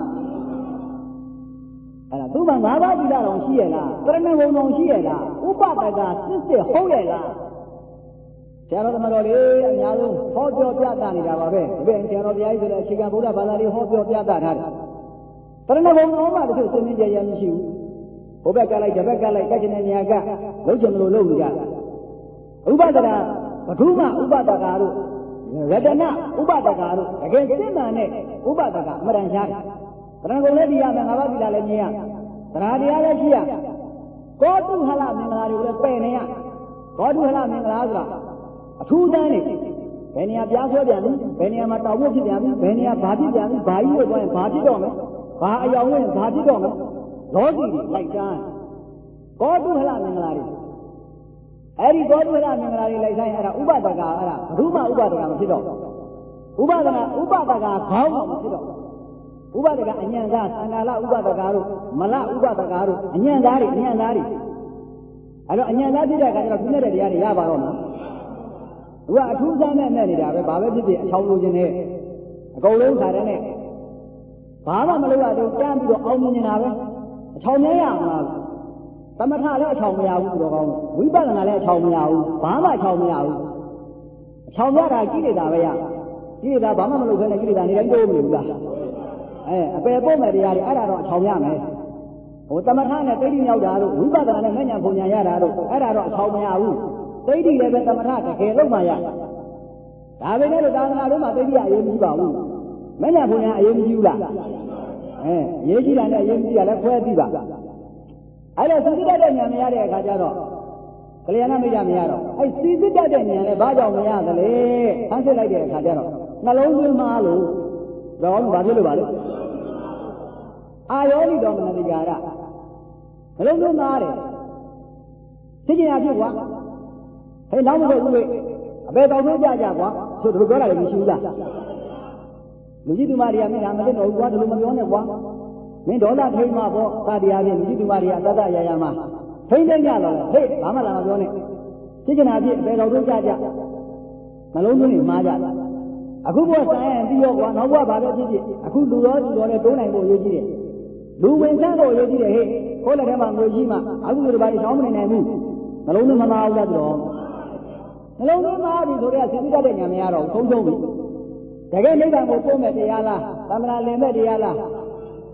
အဲ့ဒါသူ့မှာ၅ပါးကြည်တာတော်ရှိရဲ့လားပရဏဂုံတော်ရှိရဲ့လားဥပဒကစစ်ဟုတ်ရဲ့လားဆရာတော်သမတော်လေးအများဆုံးဟောပြောပြတာနေတာပါပဲဒီဆရာတော်ဘုရားကြီးဆိုတဲ့အခြေခံဗုဒ္ဓဘာသာလေးဟောပြောပြတာထားတယ်ပရဏဂုံတော်မှာတချို့စဉ်းစားကြရမရှိဘူးဘုဘက်ကလိုက်တဘက်ကလိုက်ကချင်တဲ့ညာကလုံးချင်လို့လုပ်နေကြတာဥပဒနာပထမဥပဒကာတို့ရတနာဥပဒကာတို့တကယ်စစ်မှန်တဲ့ဥပဒကာအမှန်တန်ရှားတယ်တရဏဂုံလည်းဒီရမယ်ငါးပါးသီလလည်းမြင်ရတရားတရားလည်းရှိရကောတုဟလမင်္ဂလာတွေကိုလည်းပယ်နေရကောတုဟလမင်္ဂလာဆိုတာအထူးတန်းနေဘယ်နေရာပြားဆွဲပြန်ပြီဘယ်နေရာမှာတောင်ဖို့ဖြစ်ပြန်ပြီဘယ်နေရာဘာဖြစ်ပြန်ပြီဘာကြီးလို့ပြောရင်ဘာဖြစ်တော့မလဲဘာအယောင်ဝင်ဘာဖြစ်တော့မလဲလောကီလိုက်တန်းကောတုဟလမင်္ဂလာတွေအဲ့ဒီကောတုဟလမင်္ဂလာတွေလိုက်တိုင်းအဲ့ဒါဥပဒကာအဲ့ဒါဘုမှဥပဒကာမဖြစ်တော့ဥပဒကာခေါင်းမဖြစ်တော့ဥပဒကအညံသားသန္တာလဥပဒကာတို့မလဥပဒကာတို့အညံသားတွေအဲ့တော့အညံသားဖြစ်တဲ့အခါကျတော့သူနဲ့တဲ့တရားတွေရပါတော့မှာသူကအထူးစားနဲ့နဲ့နေတာပဲဘာပဲဖြစ်ဖြစ်အချောင်းလို့ခြင်းနဲ့အကုန်လုံးခါတဲ့နဲ့ဘာမှမလုပ်ရတော့တန်းပြီးတော့အောင်မြင်နေတာပဲအချောင်းမရမှာသမထလည်းအချောင်းမရဘူးတော့ကောင်းဝိပဿနာလည်းအချောင်းမရဘူးဘာမှအချောင်းမရဘူးအချောင်းရတာကိလေသာပဲရကိလေသာဘာမှမလုပ်ခဲနဲ့ကိလေသာနေတိုင်းတိုးမလို့လားအပယ်ပို့မဲ့တရားတွေအဲ့ဒါတော့အချောင်ရမယ်ဟိုသမထနဲ့တိဋ္ဌိမြောက်တာတို့ဝိပဿနာနဲ့မဲ့ညာပုံညာရတာတို့အဲ့ဒါတော့အချောင်မရဘူးတိဋ္ဌိလည်းပဲသမထတကယ်လို့မှရဒါပဲလေသာသနာ့လုံးမှာတိဋ္ဌိအရေးမကြီးပါဘူးမဲ့ညာပုံညာအရေးမကြီးဘူးလားရေးကြီးတာနဲ့အရေးမကြီးတာလည်းခွဲသိပါအဲ့တော့သိတတ်တဲ့ဉာဏ်မရတဲ့အခါကျတော့ကလျာဏမိတ်မရတော့အဲ့သိတတ်တဲ့ဉာဏ်လည်းဘာကြောင့်မရသလဲဆန်းစစ်လိုက်တဲ့အခါကျတော့နှလုံးသွင်းမှလို့တော့ဘာဖြစ်လို့ပါလဲအာယောနိတော်မနတိကာရနှလုံးသွင်းသားတယ်သိကျင်ရဖြစ်ကွာဟဲ့နောက်မဟုတ်ဘူးလေအပေတော်ဆုံးကြကွာဆိုတို့ပြောတာလည်းမရှိဘူးလားလူကြီးသူမတွေကမင်းဟာမသိတော့ဘူးကွာဒီလိုမပြောနဲ့ကွာမင်းဒေါသထိမှပေါ့သာတရားဖြင့်လူကြီးသူမတွေကသတ္တရာယာမှာထိမ့်သိမ့်ကြတော့ဟဲ့ဘာမှလာမပြောနဲ့သိကျင်ရဖြစ်အပေတော်ဆုံးကြနှလုံးသွင်းနေမှားကြအခုဘုရားဆိုင်ရင်ပြီးရောကွာနောက်ဘုရားဘာပဲဖြစ်ဖြစ်အခုလူတော်လည်းတိုးနိုင်ဖို့အရေးကြီးတယ်လူဝင်ဆန်းဖို့အရေးကြီးတယ်ဟဲ့ခိုးလက်ထဲမှာငွေကြီးမှအခုလူတွေဘာတွေချောင်းမနေနိုင်ဘူးနှလုံးသွင်းမသားဘူးလားတော်နှလုံးသွင်းသားပြီဆိုတော့သိတတ်တဲ့ဉာဏ်မရတော့ဆုံးပြီတကယ်နိဗ္ဗာန်ကိုပို့မဲ့တရားလားသမဏလင်မဲ့တရားလား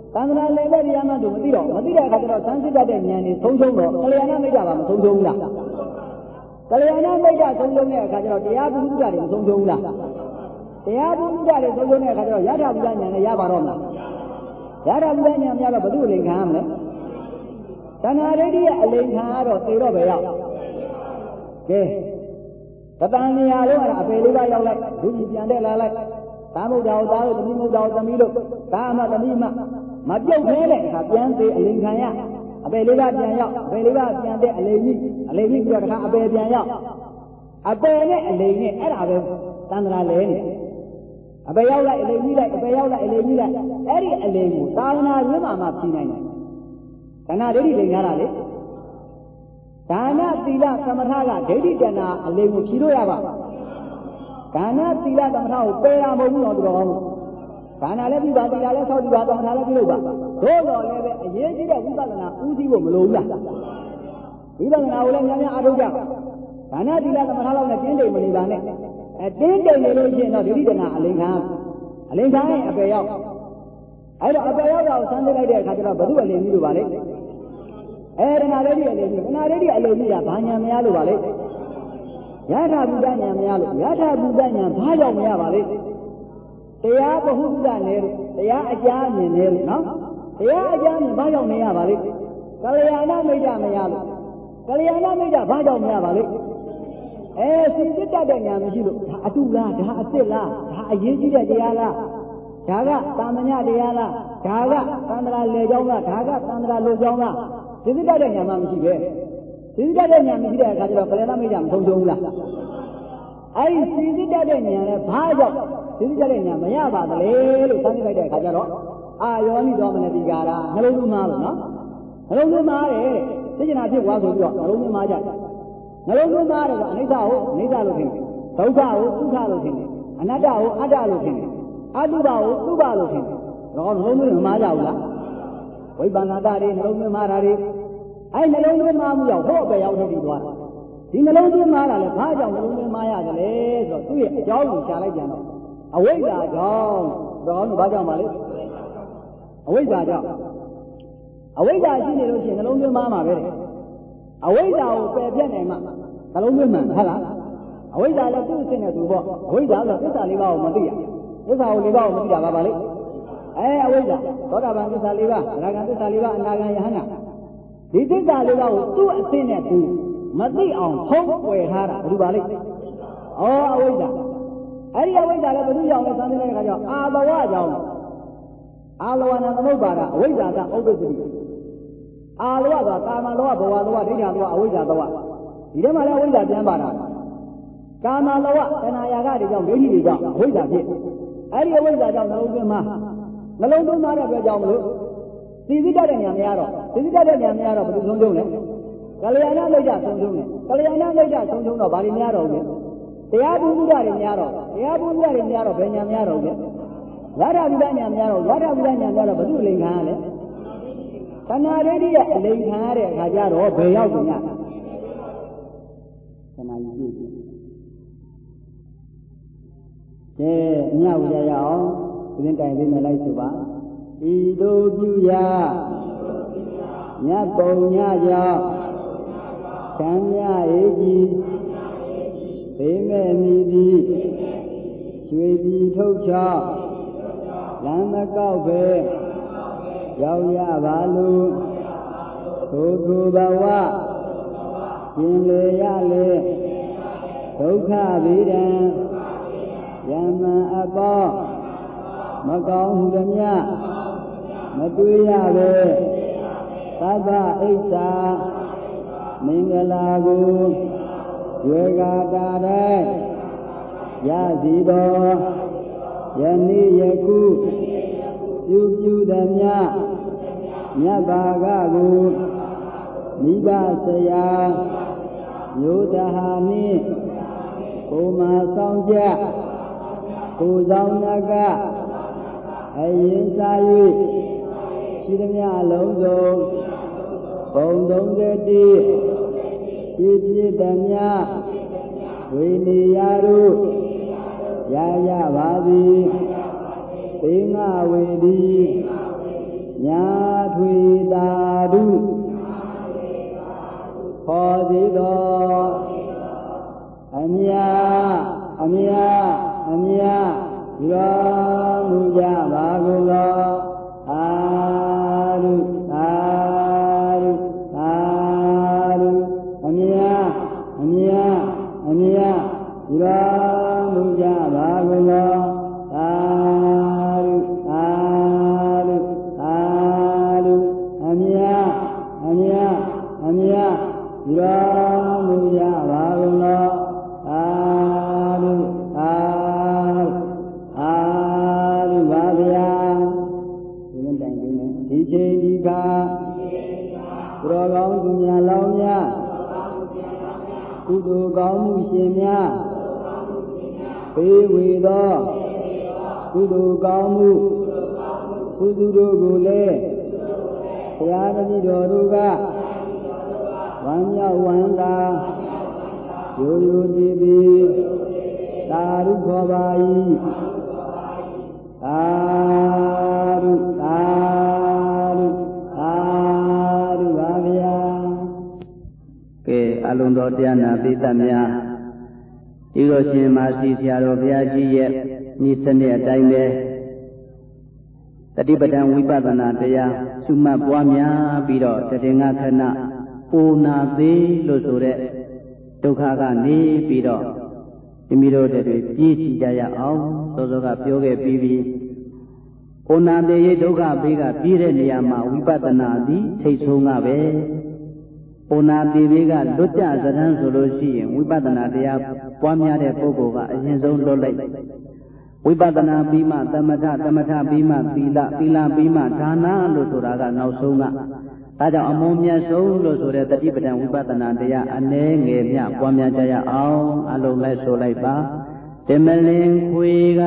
သံဃာလည်းပဲတရားမှသူမသိတော့မသိတဲ့အခါကျတော့စမ်းစစ်တတ်တဲ့ဉာဏ်တွေဆုံးရှုံးတော့ကလျာဏမိတ်တာပါမဆုံးရှုံးဘူးလားကလျာဏမိတ်တာဆုံးရှုံးတဲ့အခါကျတော့တရားပုဒ်တာတွေမဆုံးရှုံးဘူးလားတရားပုဒ်တာတွေဆုံးရှုံးတဲ့အခါကျတော့ယထာပုဒ်ဉာဏ်လည်းရပါတော့မလားယထာပုဒ်ဉာဏ်များတော့ဘယ်သူ့အလိန်ခံရမလဲတဏှာဒိဋ္ဌိရဲ့အလိန်ခံရတော့သေတော့ပဲရောက်ကဲတတန်နေရာလုံးကအပေလေးပါရောက်လိုက်လူကြီးပြန်တဲ့လာလိုက်သာမုဒ္ဒါကိုသားလို့သမီးမုဒ္ဒါကိုသမီးလို့သာအမသမီးမမပြုတ်သေးတဲ့အခါပြန်သေးအလိန်ခံရအပေလေးပါပြန်ရောက်အပေလေးပါပြန်တဲ့အလိန်ကြီးပြီးတော့တခါအပေပြန်ရောက်အပေနဲ့အလိန်နဲ့အဲ့ဒါပဲသန္တရာလဲနေအပေရောက်လိုက်အလိန်ကြီးလိုက်အပေရောက်လိုက်အလိန်ကြီးလိုက်အဲ့ဒီအလိန်ကိုသာဝနာရင်းမှပြီးနိုင်တယ်ဒါနဒိဋ္ဌိလိန်ရတာလေဒါနသီလသမထကဒိဋ္ဌိတဏအလိန်ကိုဖြီးလို့ရပါဒါနသီလသမထကိုပယ်ရမဟုတ်ဘူးတော့သူတော်ကောင်းဒါနလည်းပြုပါသီလလည်းဆောက်တည်ပါသမထလည်းပြုလုပ်ပါသို့တော်လည်းပဲအရေးကြီးတဲ့ဝိပဿနာဥသိဖို့မလိုဘူးလားဝိပဿနာကိုလည်းများများအားထုတ်ကြဒါနသီလသမထလောက်နဲ့တင်းတိမ်မနေပါနဲ့တင်းတိမ်နေလို့ရှိရင်တော့ဒိဋ္ဌိတဏအလိန်ခံရင်အပယ်ရောက်အဲ့တော့အပယ်ရောက်တာကိုစမ်းသပ်လိုက်တဲ့အခါကျတော့ဘု து အလိန်ကြီးလို့ပါလေတဏှာဒိဋ္ဌိအလိန်ကြီးတဏှာဒိဋ္ဌိအလိန်ကြီးကဘာညာမရလို့ပါလေယထာဘုဒ္ဓဉာဏ်မရလို့ယထာဘုဒ္ဓဉာဏ်ဘာကြောင့်မရပါလဲတရားဘဟုဒ္ဓနဲ့တရားအကြားမြင်နေလို့နော်တရားအကြားမြင်ဘာကြောင့်မရပါလဲကလျာဏမိတ်္တမရလို့ကလျာဏမိတ်္တဘာကြောင့်မရပါလဲစိတ်တက်တဲ့ဉာဏ်မရှိလို့ဒါအတုလားဒါအစ်စ်လားဒါအရေးကြီးတဲ့တရားလားဒါကသာမညတရားလားဒါကသန္တရာလေကြောင်းလားဒါကသန္တရာလိုကြောင်းလားစိတ်တက်တဲ့ဉာဏ်မှမရှိပဲစိတ်တက်တဲ့ဉာဏ်မရှိတဲ့အခါကျတော့ကလျာဏမိတ်္တမဆုံးရှုံးဘူးလားအဲ့ဒီစိတ်တက်တဲ့ဉာဏ်လည်းဘာကြောင့်စိတ်တက်တဲ့ဉာဏ်မရပါသလဲလို့စမ်းကြည့်လိုက်တဲ့အခါကျတော့အာယောနိသောမနတိကာရနှလုံးသွင်းမှာလို့နော်နှလုံးသွင်းမှာတဲ့သိကျင်တာဖြစ်သွားဆိုပြီးတော့နှလုံးသွင်းမှာကြနှလုံးသွင်းမှာတဲ့ကအနိစ္စကိုအနိစ္စလို့ထင်တယ်ဒုက္ခကိုဒုက္ခလို့ထင်တယ်အနတ္တကိုအတ္တလို့ထင်တယ်အတုပကိုသုဘလို့ထင်တယ်တော့နှလုံးသွင်းမှာကြဘူးလားဝိပဿနာတွေနှလုံးသွင်းမှာတာတွေအဲ့နှလုံးသွင်းမှာမှုရောက်ဟောပဲရောက်ထုတ်ပြီးသွားတာဒီနှလုံးသွင်းမှာလာလဲဘာကြောင့်နှလုံးသွင်းမှာရတယ်လဲဆိုတော့သူ့ရဲ့အကြောင်းကိုရှားလိုက်ကြတော့အဝိဇ္ဇာကြောင့်တော့ဘာကြောင့်ပါလဲအဝိဇ္ဇာကြောင့်အဝိဇ္ဇာရှိနေလို့ရှိရင်နှလုံးသွင်းမှာပဲအဝိဇ္ဇာကိုပယ်ပြတ်နိုင်မှနှလုံးသွင်းမှဟုတ်လားအဝိဇ္ဇာလည်းသူ့အစ်နဲ့သူပေါ့အဝိဇ္ဇာဆိုသစ္စာလေးပါးကိုမသိရသစ္စာကိုလေးပါးကိုမသိတာပါလေအဝိဇ္ဇာသောတာပန်သစ္စာလေးပါးအနာဂံသစ္စာလေးပါးအနာဂံယဟန္တာဒီသစ္စာလေးပါးကိုသူ့အစ်နဲ့သူမသိအောင်ဖုံးကွယ်ထားတာဘယ်လိုပါလဲအဝိဇ္ဇာအဲ့ဒီအဝိဇ္ဇာလည်းဘယ်သူကြောင့်လဲစမ်းတဲ့အခါကျတော့အာဘဝကြောင့်အာလဝနာသမုပ္ပါဒအဝိဇ္ဇာကဥပ္ပစ္စတိအာလဝကကာမလောဘဝလောဒိဋ္ဌာလောအဝိဇ္ဇာလောဒီထဲမှာလည်းအဝိဇ္ဇာပြန်ပါတာကာမလောတဏှာယာကတွေကြောင့်ဒိဋ္ဌိတွေကြောင့်အဝိဇ္ဇာဖြစ်အဲ့ဒီအဝိဇ္ဇာကြောင့်နှလုံးသွင်းမှာနှလုံးသွင်းမှာတဲ့အတွက်ကြောင့်မလို့သိသိတတ်တဲ့ဉာဏ်မရတော့သိသိတတ်တဲ့ဉာဏ်မရတော့ဘယ်လိုဆုံးရှုံးလဲကလျာဏမိတ်္တဆုံးရှုံးတယ်ကလျာဏမိတ်္တဆုံးရှုံးတော့ဘာတွေများတော့လဲတရားပုဒ်တွေများတော့တရားပုဒ်တွေများတော့ဘယ်ဉာဏ်များတော့လဲယထာဘုဒ္ဓဉာဏ်များတော့ယထာဘုဒ္ဓဉာဏ်များတော့ဘယ်သူအလိန်ခံရလဲတဏှာဒိဋ္ဌိရဲ့အလိန်ခံရတဲ့အခါကျတော့ဘယ်ရောက်ကုန်ရလဲတဏှာကြီးပြည့်ကဲညဝရရအောင်ဒီရင်တိုင်လေးနဲ့လိုက်ဆိုပါဤတို့ပြုရာမြတ်ပုံညကြောင့်ကံမြအေကြီးဘေးမဲ့မိသည်ရွှေပြည်ထုတ်ချောက်လမ်းမကောက်ပဲရောက်ရပါလို့ထိုဘဝရှင်လေရလေဒုက္ခဗေဒံယမံအပေါမကောင်းဟုသမျှမတွေ့ရပဲသဗ္ဗဣစ္ဆာမင်္ဂလာကိုရွယ်ကာတာတဲ့ရစီတော်ယနေ့ယခုပြုသည်မြမြတ်ဘာကကိုမိဘဆရာမျိုးတဟာနှင့်ကိုမဆောင်ကြကိုဆောင်နာကအရင်စား၍ရှိသည်မြအလုံးစုံဘုံ31ပြည့်ပြည့်သည်မြဝိနည်းရတို့ရရပါသည်သေငါဝေဒီညအမြအမြအမြရောမူကြပါကုန်သောသာဓုသာဓုသာဓုအမြအမြအမြရောမူကြပါကုန်သောသာဓုသာဓုသာဓုအမြအမြအမြရောမူကြပါကုန်သောသာဓုသာဓုပါဗျာဒီနေ့တိုင်နေဒီချိန်ဒီခါဘုရောကောင်းသူများလောင်းများကုသိုလ်ကောင်းမှုရှင်များပေးဝေသောကုသိုလ်ကောင်းမှုကုသိုလ်တို့ကိုလည်းဘုရားတပည့်တော်တို့ကဝမ်းမြောက်ဝမ်းသာရိုးရိုးကြည်ပြီးသာဓုခေါ်ပါ၏သာဓုသာဓုသာဓုပါဗျာကဲအလုံးတော်တရားနာပိသတ်များဒီလိုရှင်မာစီဆရာတော်ဘုရားကြီးရဲ့ဤစနစ်အတိုင်းပဲတတိပဒံဝိပဿနာတရားစုမှတ်ပွားများပြီးတော့တည်ငါခဏပိုနာသေးလို့ဆိုတဲ့ဒုက္ခကနေပြီးတော့မိမိတို့တွေပြည့်ချကြရအောင်စောစောကပြောခဲ့ပြီးပြီပိုနာသေးရဲ့ဒုက္ခဘေးကပြည့်တဲ့နေရာမှာဝိပဿနာသည်ထိတ်ဆုံးကပဲပိုနာသေးဘေးကလွတ်ကြစရမ်းဆိုလို့ရှိရင်ဝိပဿနာတရားပွားများတဲ့ပုဂ္ဂိုလ်ကအရင်ဆုံးလွတ်လိုက်ဝိပဿနာပြီးမှသမထပြီးမှသီလပြီးမှဒါနလို့ဆိုတာကနောက်ဆုံးကဒါကြောင့်အမုံမြတ်ဆုံးလို့ဆိုတဲ့တတိပဒံဝိပဿနာတရားအနည်းငယ်မြပွားများကြရအောင်အလုံးလိုက်ဆိုလိုက်ပါတမလင်ခွေက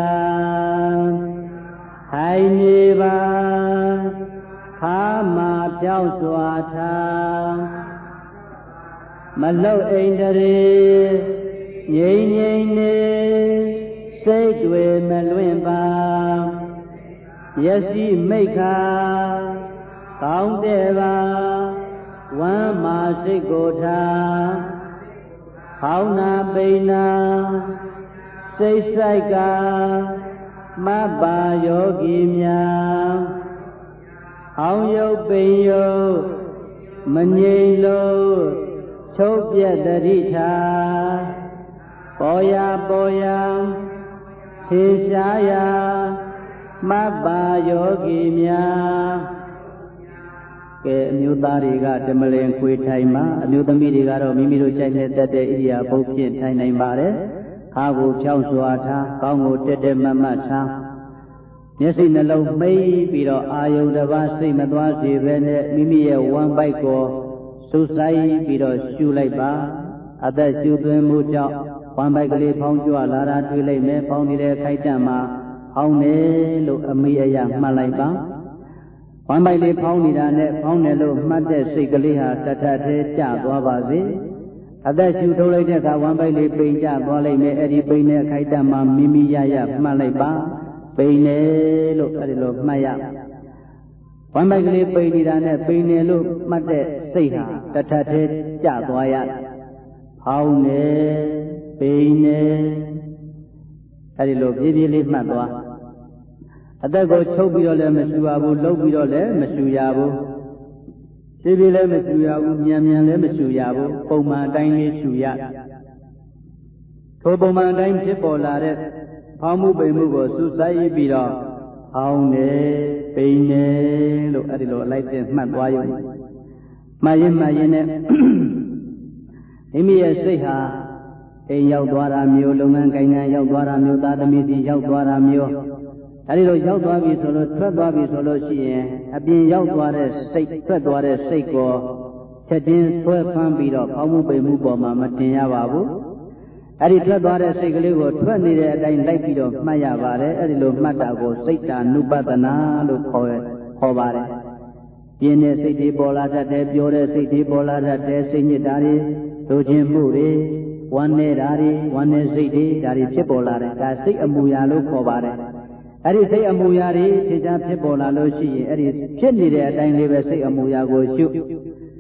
ဟိုင်နေပါခါမာပြောက်စွာထားမလှုပ်အိမ်တရေငြိမ်နေစိတ်တွေမလွင့်ပါမျက်စိမိတ်ခါကောင်းတဲ့ပါဝမ်းမာစိတ်ကိုထားဟောင်းနာပိန်နာစိတ်ဆိုင်ကမတ်ပါယောဂီများဟောင်းယုတ်ပိန်ယုတ်မငြိမ်လို့ချုပ်ပြတ်တတိထားပေါ်ရခြေရှားရာမတ်ပါယောဂီများကဲအမျိုးသားတွေကတမလင်ခွေထိုင်မှာအမျိုးသမီးတွေကတော့မိမိတို့ကြိုက်တဲ့တက်တဲ့ဣရိယာပုဖြင့်ထိုင်နိုင်ပါတယ်ခါကိုဖြောင်းစွာထားကောင်းကိုတက်တက်မတ်မတ်ထားမျက်စိနှလုံးမှိတ်ပြီးတော့အာယုန်တစ်ပါးစိတ်မသွားစေဘဲနဲ့မိမိရဲ့ဝမ်းပိုက်ကိုစူးစိုက်ပြီးတော့ရှုလိုက်ပါအသက်ရှုသွင်းမှုကြောင့်ဝမ်းပိုက်ကလေးဖောင်းကြွလာတာတွေ့လိုက်မယ်ဖောင်းနေတဲ့ခိုက်တံမှာဖောင်းတယ်လို့အမိအယမှတ်လိုက်ပါဝမ်းပိုက်လေးဖောင်းနေတာနဲ့ဖောင်းတယ်လို့မှတ်တဲ့စိတ်ကလေးဟာတထထဲကျသွားပါစေအသက်ရှူထုတ်လိုက်တဲ့အခါဝမ်းပိုက်လေးပိန်ကျသွားလိုက်မယ်အဲ့ဒီပိန်တဲ့ခိုက်တံမှာမိမိရမှတ်လိုက်ပါပိန်တယ်လို့အဲ့ဒီလိုမှတ်ရဝမ်းပိုက်ကလေးပိန်နေတာနဲ့ပိန်တယ်လို့မှတ်တဲ့စိတ်ဟာတထထဲကျသွားရဖောင်းတယ်ပိန်တယ်အဲ့ဒီလိုပြေးပြေးလေးမှတ်သွားအသက်ကိုချုပ်ပြီးတော့လည်းမရှူရဘူးလှုပ်ပြီးတော့လည်းမရှူရဘူးပြေးပြေးလည်းမရှူရဘူးမြန်လည်းမရှူရဘူးပုံမှန်အတိုင်းလေးရှူရထိုပုံမှန်အတိုင်းဖြစ်ပေါ်လာတဲ့ဖောင်းမှုပိန်မှုကိုစူးစိုက်ပြီးတော့ဟောင်းတယ်ပိန်တယ်လို့အဲ့ဒီလိုအလိုက်တင်မှတ်သွားရုံမှတ်ရင်နဲ့မိမိရဲ့စိတ်ဟာအိမ်ရောက်သွားတာမျိုးလုပ်ငန်းကိုင်ငန်းရောက်သွားတာမျိုးသားသမီးစီရောက်သွားတာမျိုးအဲဒီလိုရောက်သွားပြီဆိုလို့ထွက်သွားပြီဆိုလို့ရှိရင်အပြင်ရောက်သွားတဲ့စိတ်ထွက်သွားတဲ့စိတ်ကိုချက်ချင်းဆွဲဖမ်းပြီးတော့ဖောင်းမှုပိန်မှုပေါ်မှာမတင်ရပါဘူးအဲဒီထွက်သွားတဲ့စိတ်ကလေးကိုထွက်နေတဲ့အတိုင်းလိုက်ပြီးတော့မှတ်ရပါတယ်အဲဒီလိုမှတ်တာကိုစိတ်တာနုပဒနာလို့ခေါ်ပါတယ်ပြင်းတဲ့စိတ်တွေပေါ်လာတတ်တယ်ပြောတဲ့စိတ်တွေပေါ်လာတတ်တယ်စိတ်ညစ်တာတွေလိုချင်မှုတွေဝမ်းနေတာတွေဝမ်းနေစိတ်တွေဒါတွေဖြစ်ပေါ်လာတယ်ဒါစိတ်အမူအရာလို့ခေါ်ပါတယ်အဲ့ဒီစိတ်အမူအရာတွေထင်ရှားဖြစ်ပေါ်လာလို့ရှိရင်အဲ့ဒီဖြစ်နေတဲ့အတိုင်းလေးပဲစိတ်အမူအရာကိုရှု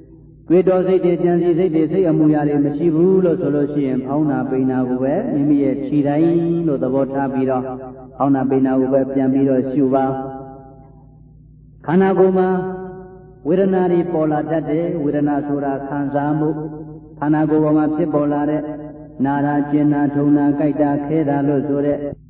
တွေးတော်စိတ်တွေကြံစည်စိတ်တွေစိတ်အမှုရာတွေမရှိဘူးလို့ဆိုလို့ရှိရင်ဖောင်းနာပိန်နာကိုပဲမိမိရဲ့ခြေတိုင်းလို့သဘောထားပြီးတော့ဖောင်းနာပိန်နာကိုပဲပြန်ပြီးတော့ရှုပါခန္ဓာကိုယ်မှာဝေဒနာတွေပေါ်လာတတ်တယ်ဝေဒနာဆိုတာခံစားမှုခန္ဓာကိုယ်ပေါ်မှာဖြစ်ပေါ်လာတဲ့နာတာကျင်နာထုံနာကြိုက်တာခဲတာလို့ဆိုတဲ့